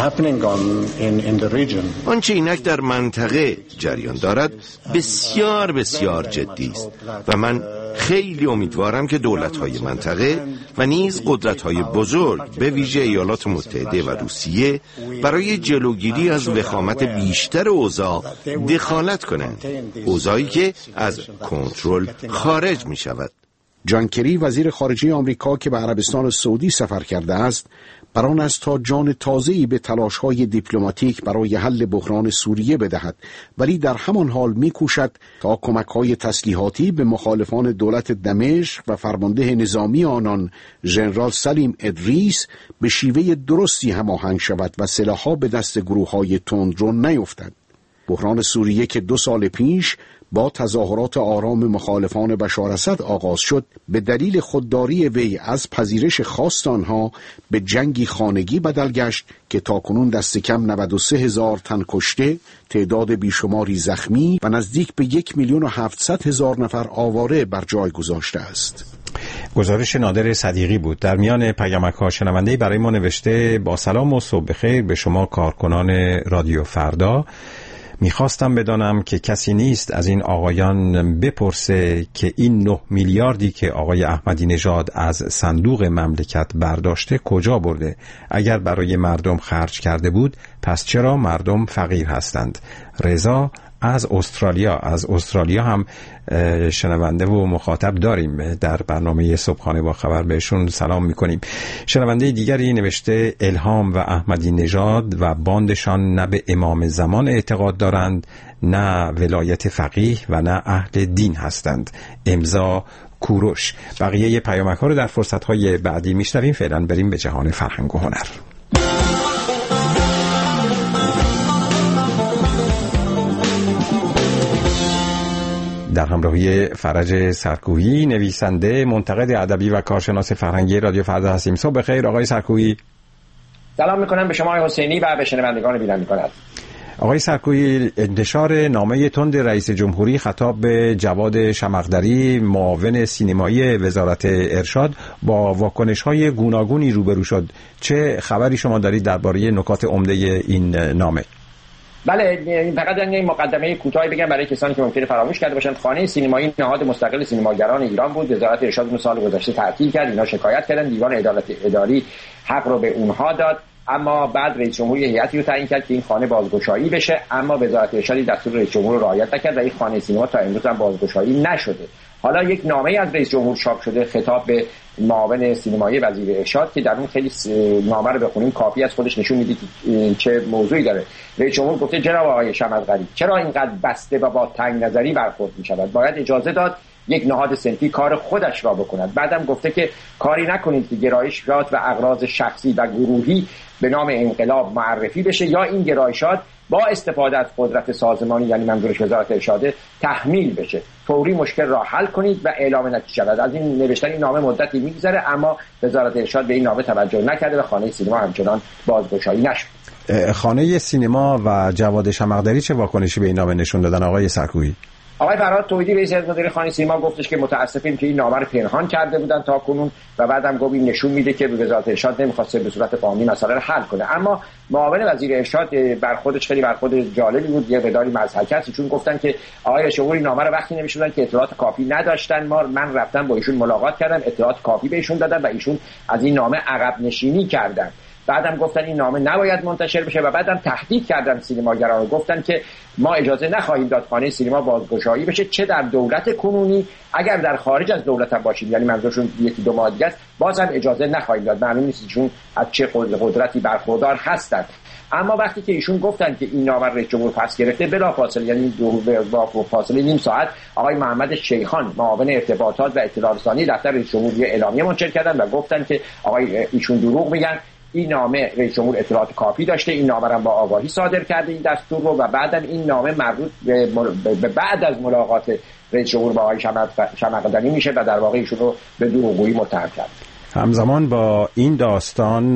آنچه اینک در منطقه جریان دارد بسیار بسیار جدی است و من خیلی امیدوارم که دولت‌های منطقه و نیز قدرت‌های بزرگ به ویژه ایالات متحده و روسیه برای جلوگیری از وخامت بیشتر اوضاع دخالت کنند، اوضاعی که از کنترل خارج می شود. جان کری وزیر خارجه آمریکا که به عربستان سعودی سفر کرده است، بران است تا جان تازه‌ای به تلاش‌های دیپلماتیک برای حل بحران سوریه بدهد، ولی در همان حال می‌کوشد تا کمک‌های تسلیحاتی به مخالفان دولت دمشق و فرمانده نظامی آنان ژنرال سلیم ادریس به شیوه درستی هماهنگ شود و سلاح‌ها به دست گروه‌های تندرو نیفتد. بحران سوریه که دو سال پیش با تظاهرات آرام مخالفان بشار اسد آغاز شد، به دلیل خودداری وی از پذیرش خواست آنها به جنگی خانگی بدل گشت که تاکنون دست کم نود و سه هزار تن کشته، تعداد بیشماری زخمی و نزدیک به یک میلیون و هفتصد هزار نفر آواره بر جای گذاشته است. گزارش نادر صدیقی بود. در میان پیامک‌ها شنونده‌ای برای ما نوشته: با سلام و صبح بخیر به شما کارکنان رادیو فردا. میخواستم بدانم که کسی نیست از این آقایان بپرسه که این نه میلیاردی که آقای احمدی نژاد از صندوق مملکت برداشته کجا برده؟ اگر برای مردم خرج کرده بود پس چرا مردم فقیر هستند؟ رضا از استرالیا. از استرالیا هم شنونده و مخاطب داریم در برنامه صبحانه با خبر، بهشون سلام میکنیم. شنونده دیگری نوشته: الهام و احمدی نژاد و باندشان نه به امام زمان اعتقاد دارند، نه ولایت فقیه و نه اهل دین هستند. امضا کوروش. بقیه پیامک ها رو در فرصت های بعدی میشنویم. فعلا بریم به جهان فرهنگ و هنر. در همراهی فرج سرکوهی، نویسنده، منتقد ادبی و کارشناس فرهنگی رادیو فردا هستیم. صبح بخیر آقای سرکوهی. سلام میکنم به شما آقای حسینی و به شنوندگان بینندگان. آقای سرکوهی، انتشار نامه تند رئیس جمهوری خطاب به جواد شمقدری، معاون سینمایی وزارت ارشاد، با واکنش‌های گوناگونی روبرو شد. چه خبری شما دارید درباره نکات عمده این نامه؟ بله، فقط این مقدمه کوتاهی بگم برای کسانی که ممکنه فراموش کرده باشند. خانه سینمایی نهاد مستقل سینماگران ایران بود. وزارت ارشاد اون سال گذشته تعطیل کرد، اینا شکایت کردن، دیوان عدالت اداری حق رو به اونها داد، اما بعد رئیس جمهور هیئتی رو تعیین کرد که این خانه بازگشایی بشه، اما وزارت ارشاد دستور رئیس جمهور رو رعایت نکرد و این خانه سینما تا امروز هم بازگشایی نشده. حالا یک نامه از رئیس جمهور چاپ شده خطاب به معاون سینمایی وزیر ارشاد که در اون خیلی نامه رو بخونیم کافی از خودش نشون میده که چه موضوعی داره. رئیس جمهور گفته: جناب آقای شمقدری، چرا اینقدر بسته و با تنگ نظری برخورد می‌شود؟ باید اجازه داد یک نهاد صنفی کار خودش را بکند. بعدم گفته که کاری نکنید که گرایشات و اغراض شخصی و گروهی به نام انقلاب معرفی بشه یا این گرایشات با استفاده از قدرت سازمانی، یعنی منظورش وزارت ارشاد، تحمیل بشه. فوری مشکل را حل کنید و اعلام نتیجه شود. از این نوشتن این نامه مدتی میگذره، اما وزارت ارشاد به این نامه توجه نکرده و خانه سینما همچنان بازگشایی نشد. خانه سینما و جواد شمقدری چه واکنشی به این نامه نشون دادن آقای سرکویی؟ آقای فرهاد توحیدی رئیس هیئت مدیره خانه سینما گفتش که متاسفیم که این نامه رو پنهان کرده بودن تا کنون و بعدم گفت این نشون میده که وزارت ارشاد نمیخواسته به صورت قانونی مسئله رو حل کنه. اما معاون وزیر ارشاد برخوردش خیلی برخورد جالبی بود، یه مقداری مضحک است، چون گفتن که آقای شعور این نامه رو وقتی نمیشدن که اطلاعات کافی نداشتن. ما من رفتم با ایشون ملاقات کردم، اطلاعات کافی به ایشون دادم و ایشون از این نامه عقب نشینی کردن. بعدم گفتن این نامه نباید منتشر بشه و بعدم تهدید کردن سینماگران رو، گفتن که ما اجازه نخواهیم داد خانه سینما بازگشایی بشه، چه در دولت کنونی اگر در خارج از دولت هم باشیم، یعنی منظورشون یکی دو ماه دیگه است، باز هم اجازه نخواهیم داد. معلوم نیست چون از چه قدرتی برخوردار هستند. اما وقتی که ایشون گفتن که این نامه رئیس جمهور پس گرفته، بلافاصله یعنی با فاصله نیم ساعت آقای محمد شیخان معاون ارتباطات و اطلاع رسانی دفتر رئیس جمهور اعلامیه منتشر کردن و گفتن که آقای ایشون دروغ میگن. این نامه رئیس جمهور اطلاعات کافی داشته، این نامه را با آگاهی صادر کرده این دستور رو و بعداً این نامه مربوط به بعد از ملاقات رئیس جمهور با آقای شمقدانی میشه و در واقع ایشون رو به دروغگویی متهم کرد. همزمان با این داستان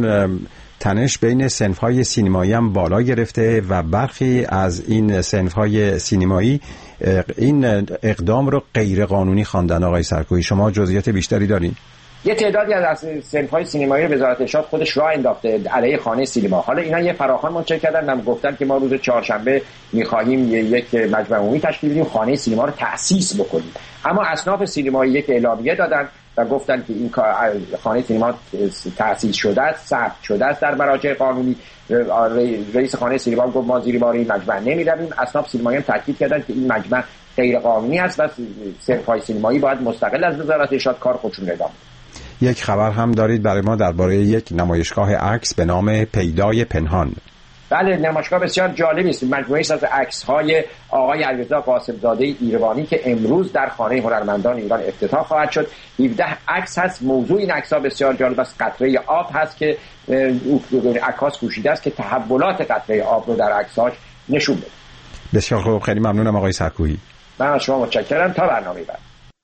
تنش بین صنف‌های سینمایی هم بالا گرفته و برخی از این صنف‌های سینمایی این اقدام رو غیر قانونی خواندن. آقای سرکویی، شما جزئیات بیشتری دارین؟ یه تعدادی از صنف‌های سینمایی وزارت ارشاد خودش راه انداخته علیه خانه سینما. حالا اینا یه فراخوان منتشر کردن، هم گفتن که ما روز چهارشنبه می‌خواهیم یک مجمع عمومی تشکیل بدیم، خانه سینما رو تأسیس بکنیم. اما اصناف سینمایی یک اعلامیه دادن و گفتن که این خانه سینما تأسیس شده است، ثبت شده است در مراجع قانونی. رئیس خانه سینما گفت ما زیر بار این مجمع نمی‌رویم. اصناف سینمایی هم تاکید کردن که این مجمع غیر قانونی است و صنف‌های سینمایی باید مستقل از وزارت ارشاد کار خودشون ادامه. یک خبر هم دارید برای ما درباره یک نمایشگاه عکس به نام پیدای پنهان. بله، نمایشگاه بسیار جالبی است. مجموعه‌ای از عکس‌های آقای علیرضا قاسم‌زاده ایروانی که امروز در خانه هنرمندان ایران افتتاح خواهد شد. هفده عکس هست. موضوع این عکس‌ها بسیار جالب است. قطره آب هست که عکاس کوشیده است که تحولات قطره آب رو در عکس‌هاش نشون بده. بسیار خوب، خیلی ممنونم آقای سرکویی. من از شما متشکرم. تا برنامه بعد.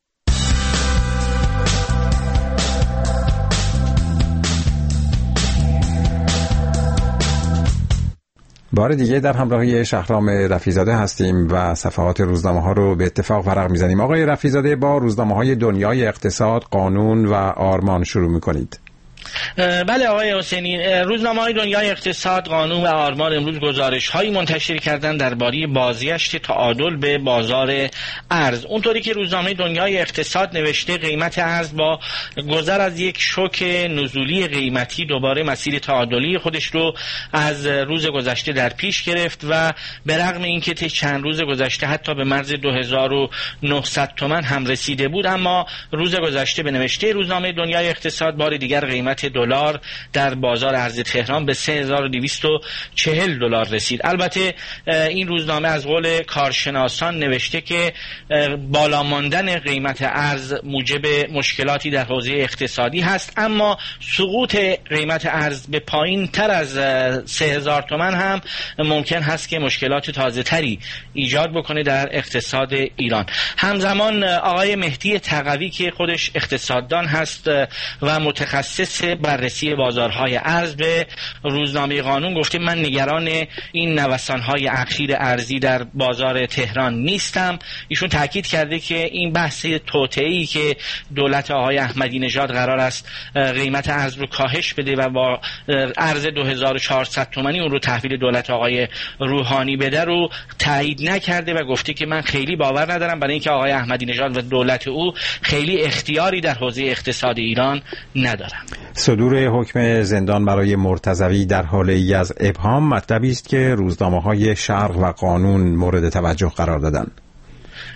بار دیگه در همراهی شهرام رفیع‌زاده هستیم و صفحات روزنامه ها رو به اتفاق ورق میزنیم. آقای رفیع‌زاده، با روزنامه های دنیای اقتصاد، قانون و آرمان شروع میکنید. بله آقای حسینی، روزنامه‌های دنیای اقتصاد، قانون و آرمان امروز گزارش‌هایی منتشر کردن درباره بازگشت تعادل به بازار ارز. اونطوری که روزنامه دنیای اقتصاد نوشته قیمت ارز با گذر از یک شوک نزولی قیمتی دوباره مسیر تعادلی خودش رو از روز گذشته در پیش گرفت و به رغم اینکه طی چند روز گذشته حتی به مرز دو هزار و نهصد تومان هم رسیده بود، اما روز گذشته به نوشته روزنامه دنیای اقتصاد بار دیگر قیمت دلار در بازار ارز تهران به سه هزار و دویست و چهل دلار رسید. البته این روزنامه از قول کارشناسان نوشته که بالا ماندن قیمت ارز موجب مشکلاتی در حوزه اقتصادی هست، اما سقوط قیمت ارز به پایین تر از سه هزار تومان هم ممکن هست که مشکلات تازه تری ایجاد بکنه در اقتصاد ایران. همزمان آقای مهدی تقوی که خودش اقتصاددان هست و متخصص بررسی بازارهای ارز به روزنامه قانون گفته من نگران این نوسان‌های اخیر ارزی در بازار تهران نیستم. ایشون تاکید کرده که این بحث توطئه‌ای که دولت آقای احمدی نژاد قرار است قیمت ارز رو کاهش بده و با ارز دو هزار و چهارصد تومانی اون رو تحویل دولت آقای روحانی بده رو تایید نکرده و گفته که من خیلی باور ندارم برای اینکه آقای احمدی نژاد و دولت او خیلی اختیاری در حوزه اقتصاد ایران ندارن. صدور حکم زندان برای مرتضوی در حالی از ابهام مطلبی است که روزنامه‌های شرق و قانون مورد توجه قرار دادند.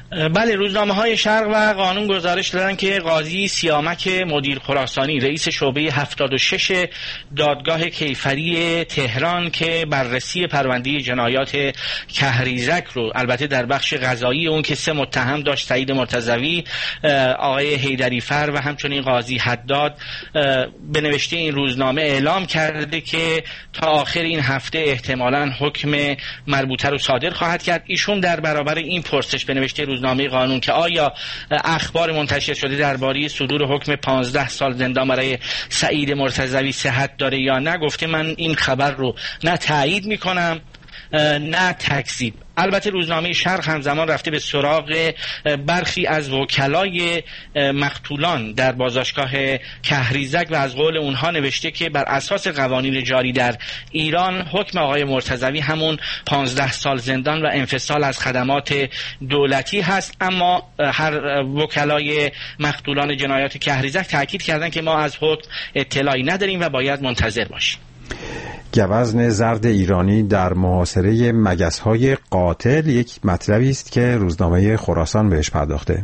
بله، روزنامه های شرق و قانون گزارش دادن که قاضی سیامک مدیر خراسانی رئیس شعبه هفتاد و شش دادگاه کیفری تهران که بررسی پرونده جنایات کهریزک رو البته در بخش قضایی اون که سه متهم داشت، سعید مرتضوی، آقای حیدریفر و همچنین قاضی حداد، به نوشته این روزنامه اعلام کرده که تا آخر این هفته احتمالاً حکم مربوطه رو صادر خواهد کرد. ایشون در برابر این پرسش به نوشته روزنامه قانون که آیا اخبار منتشر شده درباره صدور حکم پانزده سال زندان برای سعید مرتضوی صحت داره یا نه، گفته من این خبر رو نه تایید میکنم نه تکذیب. البته روزنامه شرق همزمان رفته به سراغ برخی از وکلای مقتولان در بازداشتگاه کهریزک و از قول اونها نوشته که بر اساس قوانین جاری در ایران حکم آقای مرتضوی همون پانزده سال زندان و انفصال از خدمات دولتی هست. اما هر وکلای مقتولان جنایات کهریزک تاکید کردن که ما از حکم اطلاعی نداریم و باید منتظر باشیم. گوزن زرد ایرانی در محاصره مگس‌های قاتل یک مطلبی است که روزنامه خراسان بهش پرداخته.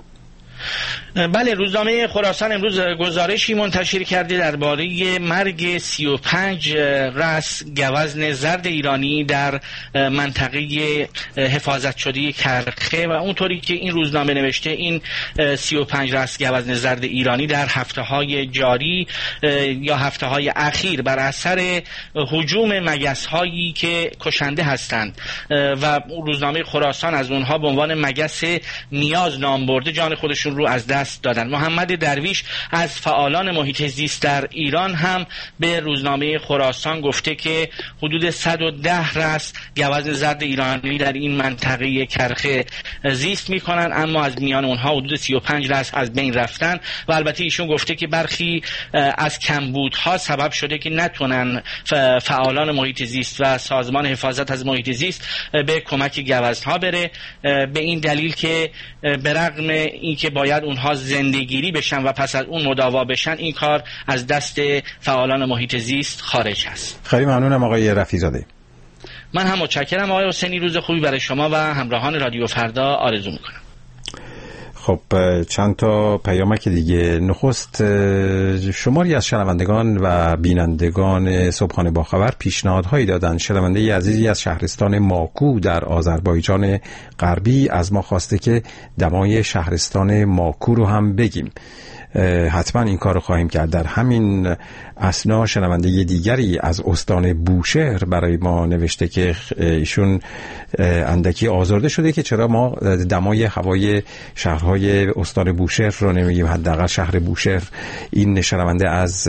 بله، روزنامه خراسان امروز گزارشی منتشر کرده درباره مرگ سی و پنج رأس گوزن زرد ایرانی در منطقه حفاظت شده کرخه و اونطوری که این روزنامه نوشته این سی و پنج رأس گوزن زرد ایرانی در هفته های جاری یا هفته های اخیر بر اثر هجوم مگس هایی که کشنده هستند و روزنامه خراسان از اونها به عنوان مگس نیاز نام برده جان خودشون رو از دست دادن. محمد درویش از فعالان محیط زیست در ایران هم به روزنامه خراسان گفته که حدود صد و ده رأس گوزن زرد ایرانی در این منطقه کرخه زیست میکنن، اما از میان اونها حدود سی و پنج رأس از بین رفتن و البته ایشون گفته که برخی از کمبودها سبب شده که نتونن فعالان محیط زیست و سازمان حفاظت از محیط زیست به کمک گوزنها بره، به این دلیل که به رغم اینکه باید اونها زندگیری بشن و پس از اون مداوا بشن این کار از دست فعالان محیط زیست خارج است. خیلی ممنونم آقای رفیع‌زاده. من هم متشکرم آقای حسینی. روز خوبی برای شما و همراهان رادیو فردا آرزو میکنم. خب چند تا پیامک دیگه. نخست شماری از شنوندگان و بینندگان صبحانه با خبر پیشنهادهایی دادن. شنونده عزیزی از شهرستان ماکو در آذربایجان غربی از ما خواسته که دمای شهرستان ماکو رو هم بگیم. حتما این کار رو خواهیم کرد. در همین اثنا شنونده دیگری از استان بوشهر برای ما نوشته که ایشون اندکی آزرده شده که چرا ما دمای هوای شهرهای استان بوشهر رو نمیگیم، حداقل شهر بوشهر. این شنونده از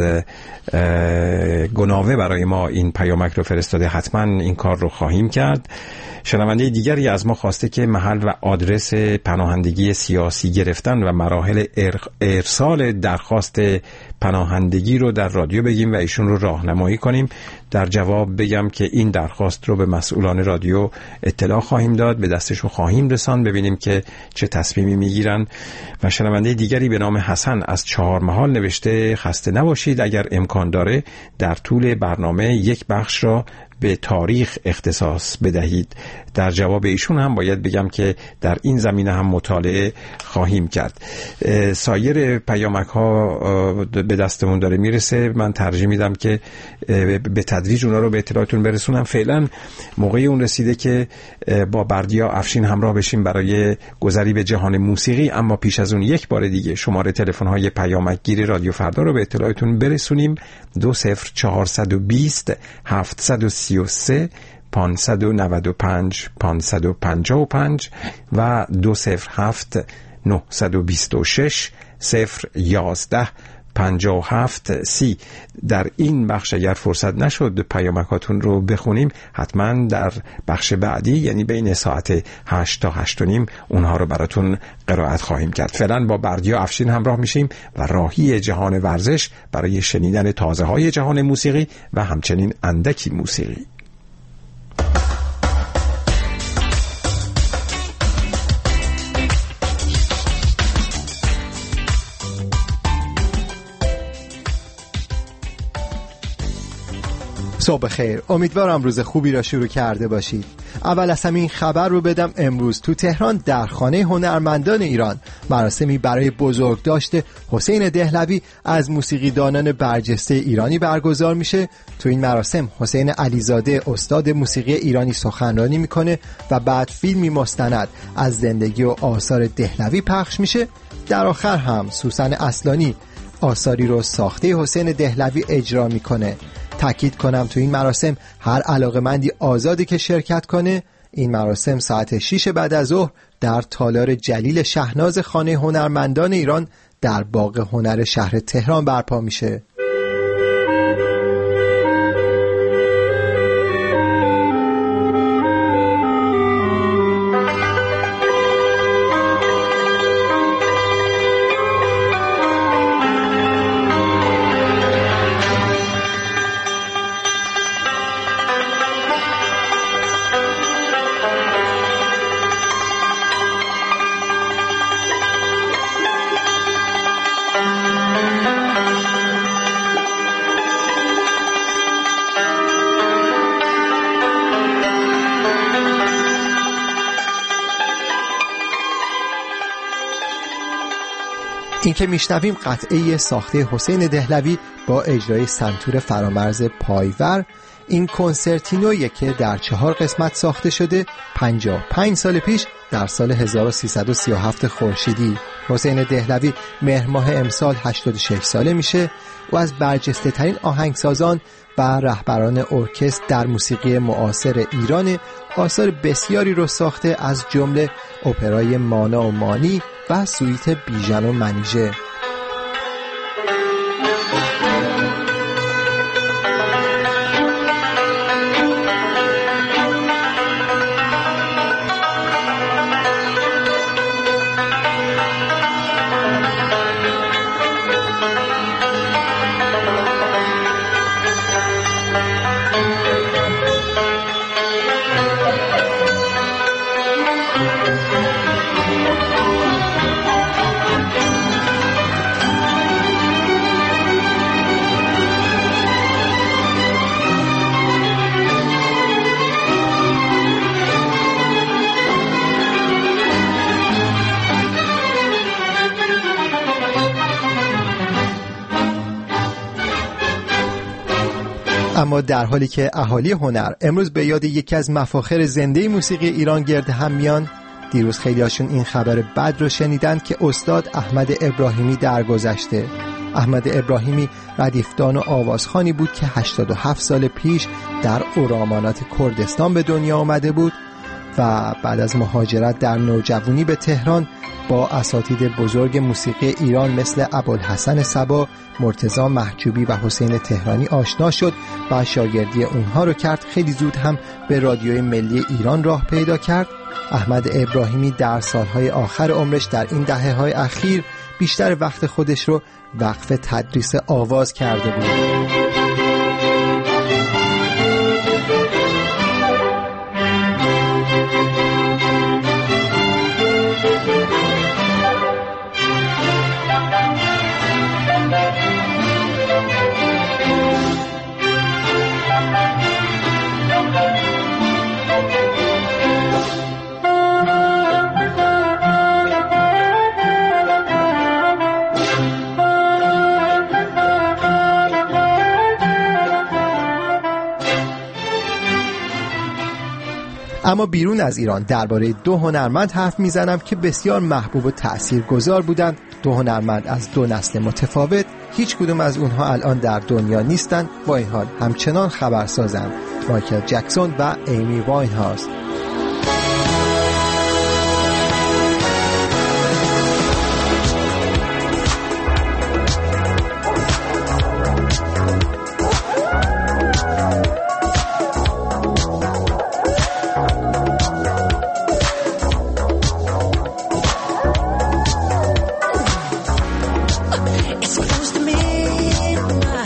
گناوه برای ما این پیامک رو فرستاده. حتما این کار رو خواهیم کرد. شنونده دیگری از ما خواسته که محل و آدرس پناهندگی سیاسی گرفتن و مراحل ارسال درخواست پناهندگی رو در رادیو بگیم و ایشون رو راهنمایی کنیم. در جواب بگم که این درخواست رو به مسئولان رادیو اطلاع خواهیم داد، به دستشون خواهیم رساند، ببینیم که چه تصمیمی میگیرن. و شنونده دیگری به نام حسن از چهارمحال نوشته خسته نباشید، اگر امکان داره در طول برنامه یک بخش را به تاریخ اختصاص بدهید. در جواب ایشون هم باید بگم که در این زمینه هم مطالعه خواهیم کرد. سایر پیامک ها به دستمون داره میرسه. من ترجیح میدم که به تدریج اونا رو به اطلاعتون برسونم. فعلا موقع اون رسیده که با بردیا افشین همراه بشیم برای گذری به جهان موسیقی. اما پیش از اون یک بار دیگه شماره تلفن های پیامک گیر رادیو فردا رو به اطلاعتون برسونیم. دو صفر چهارصد و بیست هفتصد و سی و سه پانصد و نود و پنج پانصد و پنجاه و پنج و دو صفر هفت نهصد و بیست و شش صفر یازده پنجاه و هفت سی. در این بخش اگر فرصت نشد پیامکاتون رو بخونیم، حتما در بخش بعدی یعنی بین ساعت هشت تا هشت و نیم اونها رو براتون قرائت خواهیم کرد. فعلا با بردیا افشین همراه میشیم و راهی جهان ورزش برای شنیدن تازه های جهان موسیقی و همچنین اندکی موسیقی. صبح خیر، امیدوارم روز خوبی را شروع کرده باشید. اول از همین خبر رو بدم امروز تو تهران در خانه هنرمندان ایران مراسمی برای بزرگداشت حسین دهلوی از موسیقیدانان برجسته ایرانی برگزار میشه. تو این مراسم حسین علیزاده استاد موسیقی ایرانی سخنرانی میکنه و بعد فیلمی مستند از زندگی و آثار دهلوی پخش میشه. در آخر هم سوسن اصلانی آثاری رو ساخته حسین دهلوی اجرا میکنه. تاکید کنم تو این مراسم هر علاقه‌مندی آزاده که شرکت کنه. این مراسم ساعت شش بعد از ظهر در تالار جلیل شهناز خانه هنرمندان ایران در باغ هنر شهر تهران برپا میشه. این که میشنویم قطعه ساخته حسین دهلوی با اجرای سنتور فرامرز پایور. این کنسرتینویی که در چهار قسمت ساخته شده پنجاه و پنج سال پیش در سال هزار و سیصد و سی و هفت خورشیدی. حسین دهلوی مهر ماه امسال هشتاد و شش ساله میشه و از برجسته ترین آهنگسازان و رهبران ارکستر در موسیقی معاصر ایران. آثار بسیاری رو ساخته از جمله اپرای مانا و مانی و سویت بیژن و منیژه. اما در حالی که اهالی هنر امروز به یاد یکی از مفاخر زنده موسیقی ایران گرد هم میان، دیروز خیلی هاشون این خبر بد رو شنیدن که استاد احمد ابراهیمی درگذشته. احمد ابراهیمی ردیفدان و آوازخوانی بود که هشتاد و هفت سال پیش در اورامانات کردستان به دنیا آمده بود و بعد از مهاجرت در نوجوانی به تهران با اساتید بزرگ موسیقی ایران مثل ابوالحسن صبا، مرتضی محجوبی و حسین تهرانی آشنا شد و شاگردی اونها رو کرد. خیلی زود هم به رادیوی ملی ایران راه پیدا کرد. احمد ابراهیمی در سالهای آخر عمرش در این دهه‌های اخیر بیشتر وقت خودش رو وقف تدریس آواز کرده بود. اما بیرون از ایران درباره دو هنرمند حرف میزنم که بسیار محبوب و تأثیرگذار بودند. دو هنرمند از دو نسل متفاوت، هیچ کدوم از اونها الان در دنیا نیستند، با این حال همچنان خبرسازند. مایکل جکسون و ایمی واینهاوس.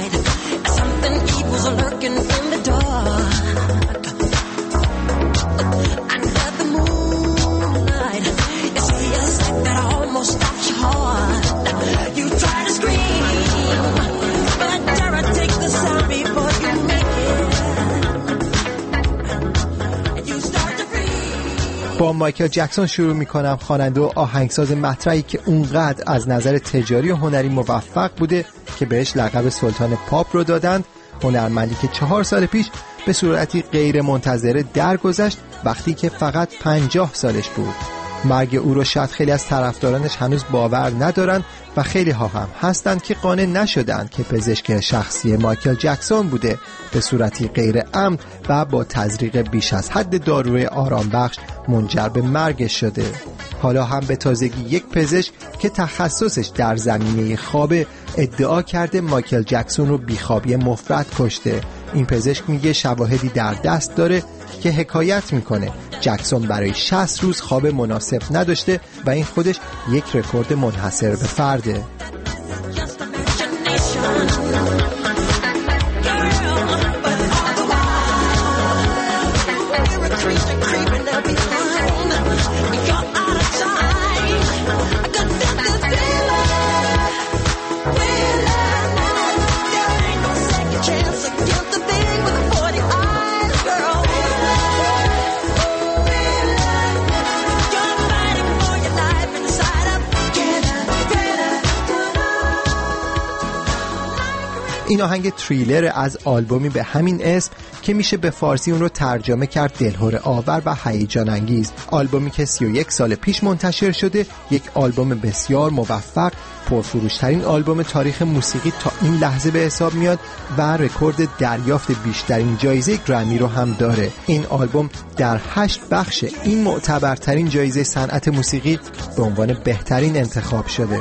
Lurking in the dark, با مایکل جکسون شروع میکنم، خواننده و آهنگساز مطرحی که اونقدر از نظر تجاری و هنری موفق بوده که بهش لقب سلطان پاپ رو دادند. هنرمندی که چهار سال پیش به صورتی غیر منتظره درگذشت وقتی که فقط پنجاه سالش بود. مرگ او رو شاید خیلی از طرفدارانش هنوز باور ندارن و خیلی ها هم هستند که قانع نشدند که پزشک شخصی مایکل جکسون بوده به صورتی غیر عمد و با تزریق بیش از حد داروی آرام بخش منجر به مرگش شده. حالا هم به تازگی یک پزشک که تخصصش در زمینه خوابه ادعا کرده مایکل جکسون رو بیخوابی مفرط کشته. این پزشک میگه شواهدی در دست داره که حکایت میکنه جکسون برای شصت روز خواب مناسب نداشته و این خودش یک رکورد منحصر به فرده. این آهنگ تریلر از آلبومی به همین اسم که میشه به فارسی اون رو ترجمه کرد دلهره آور و هیجان انگیز. آلبومی که سی و یک سال پیش منتشر شده، یک آلبوم بسیار موفق، پرفروشترین آلبوم تاریخ موسیقی تا این لحظه به حساب میاد و رکورد دریافت بیشترین جایزه گرمی رو هم داره. این آلبوم در هشت بخش این معتبرترین جایزه صنعت موسیقی به عنوان بهترین انتخاب شده.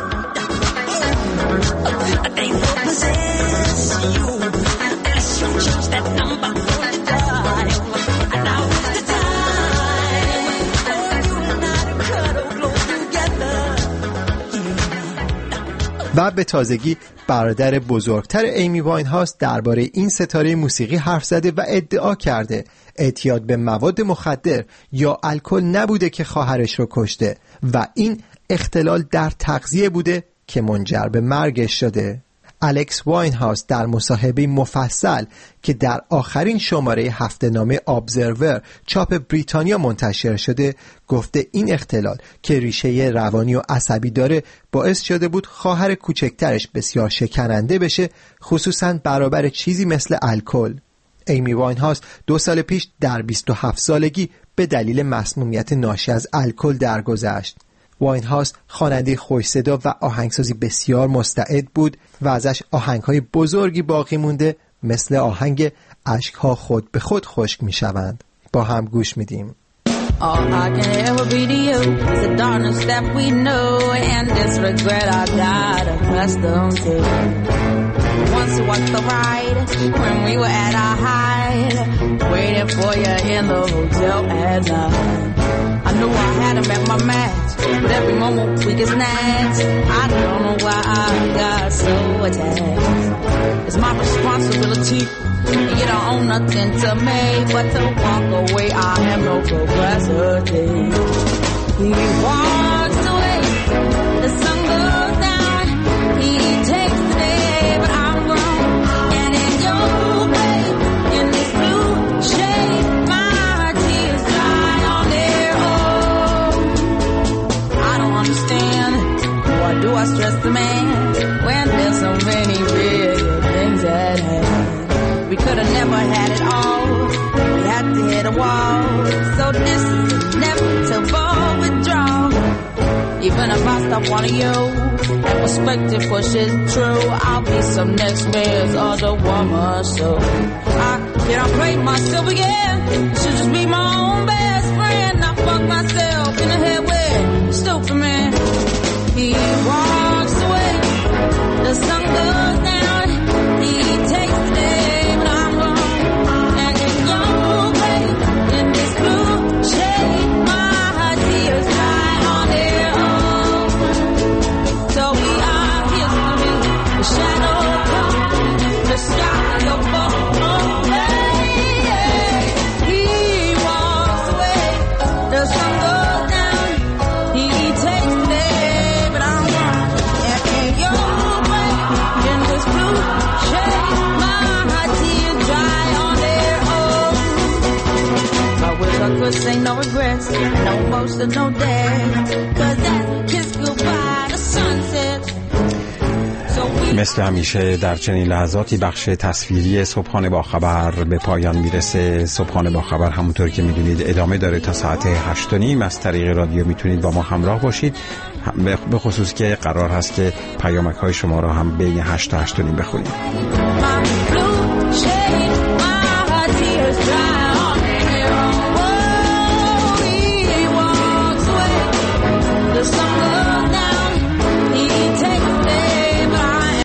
و به تازگی برادر بزرگتر ایمی واینهاوس درباره این ستاره موسیقی حرف زده و ادعا کرده اعتیاد به مواد مخدر یا الکل نبوده که خواهرش رو کشته و این اختلال در تغذیه بوده که منجر به مرگش شده. الکس واینهاوس در مصاحبه مفصل که در آخرین شماره هفته‌نامه ابزرور چاپ بریتانیا منتشر شده گفته این اختلال که ریشه روانی و عصبی داره باعث شده بود خواهر کوچکترش بسیار شکننده بشه، خصوصاً برابر چیزی مثل الکل. ایمی واینهاوس دو سال پیش در بیست و هفت سالگی به دلیل مسمومیت ناشی از الکل درگذشت. واینهاوس خواننده خوش صدا و آهنگسازی بسیار مستعد بود و ازش آهنگ‌های بزرگی باقی مونده مثل آهنگ اشک‌ها خود به خود خشک می‌شوند. با هم گوش میدیم. All I can ever be to you is the darkness that we know and this regret I got accustomed to. Once it was the ride when we were at our height, waiting for you in the hotel at night. I knew I had him at my match, but every moment we get snatched. I don't know why I got so attached. It's my responsibility, and you don't own nothing to me but to walk away. I have no capacity. He walks away, the sun goes down. He takes the day, but I'm grown. And in your way, in this blue shade, my tears dry on their own. I don't understand, why do I stress the man when there's so many real things at hand? We could have never had it all. We had to hit a wall. So this is inevitable withdrawal. Even if I stop wanting you, that perspective pushes true. I'll be some next man's other woman. So I can't break myself again. Should just be my own best friend. I fuck myself in the head with stupid man. He walks away. The sun goes down. He takes the day. He walks us ain't no regrets, no emotional death. Cause as we kiss goodbye, the sun sets. مثل همیشه در چنین لحظاتی بخش تصویری صبحانه با خبر به پایان میرسه. صبحانه با خبر همونطور که میدونید ادامه داره تا ساعت هشت و نیم. از طریق رادیو میتونید با ما همراه باشید، به خصوص که قرار هست که پیامک های شما را هم بین هشت تا هشت و نیم بخونیم.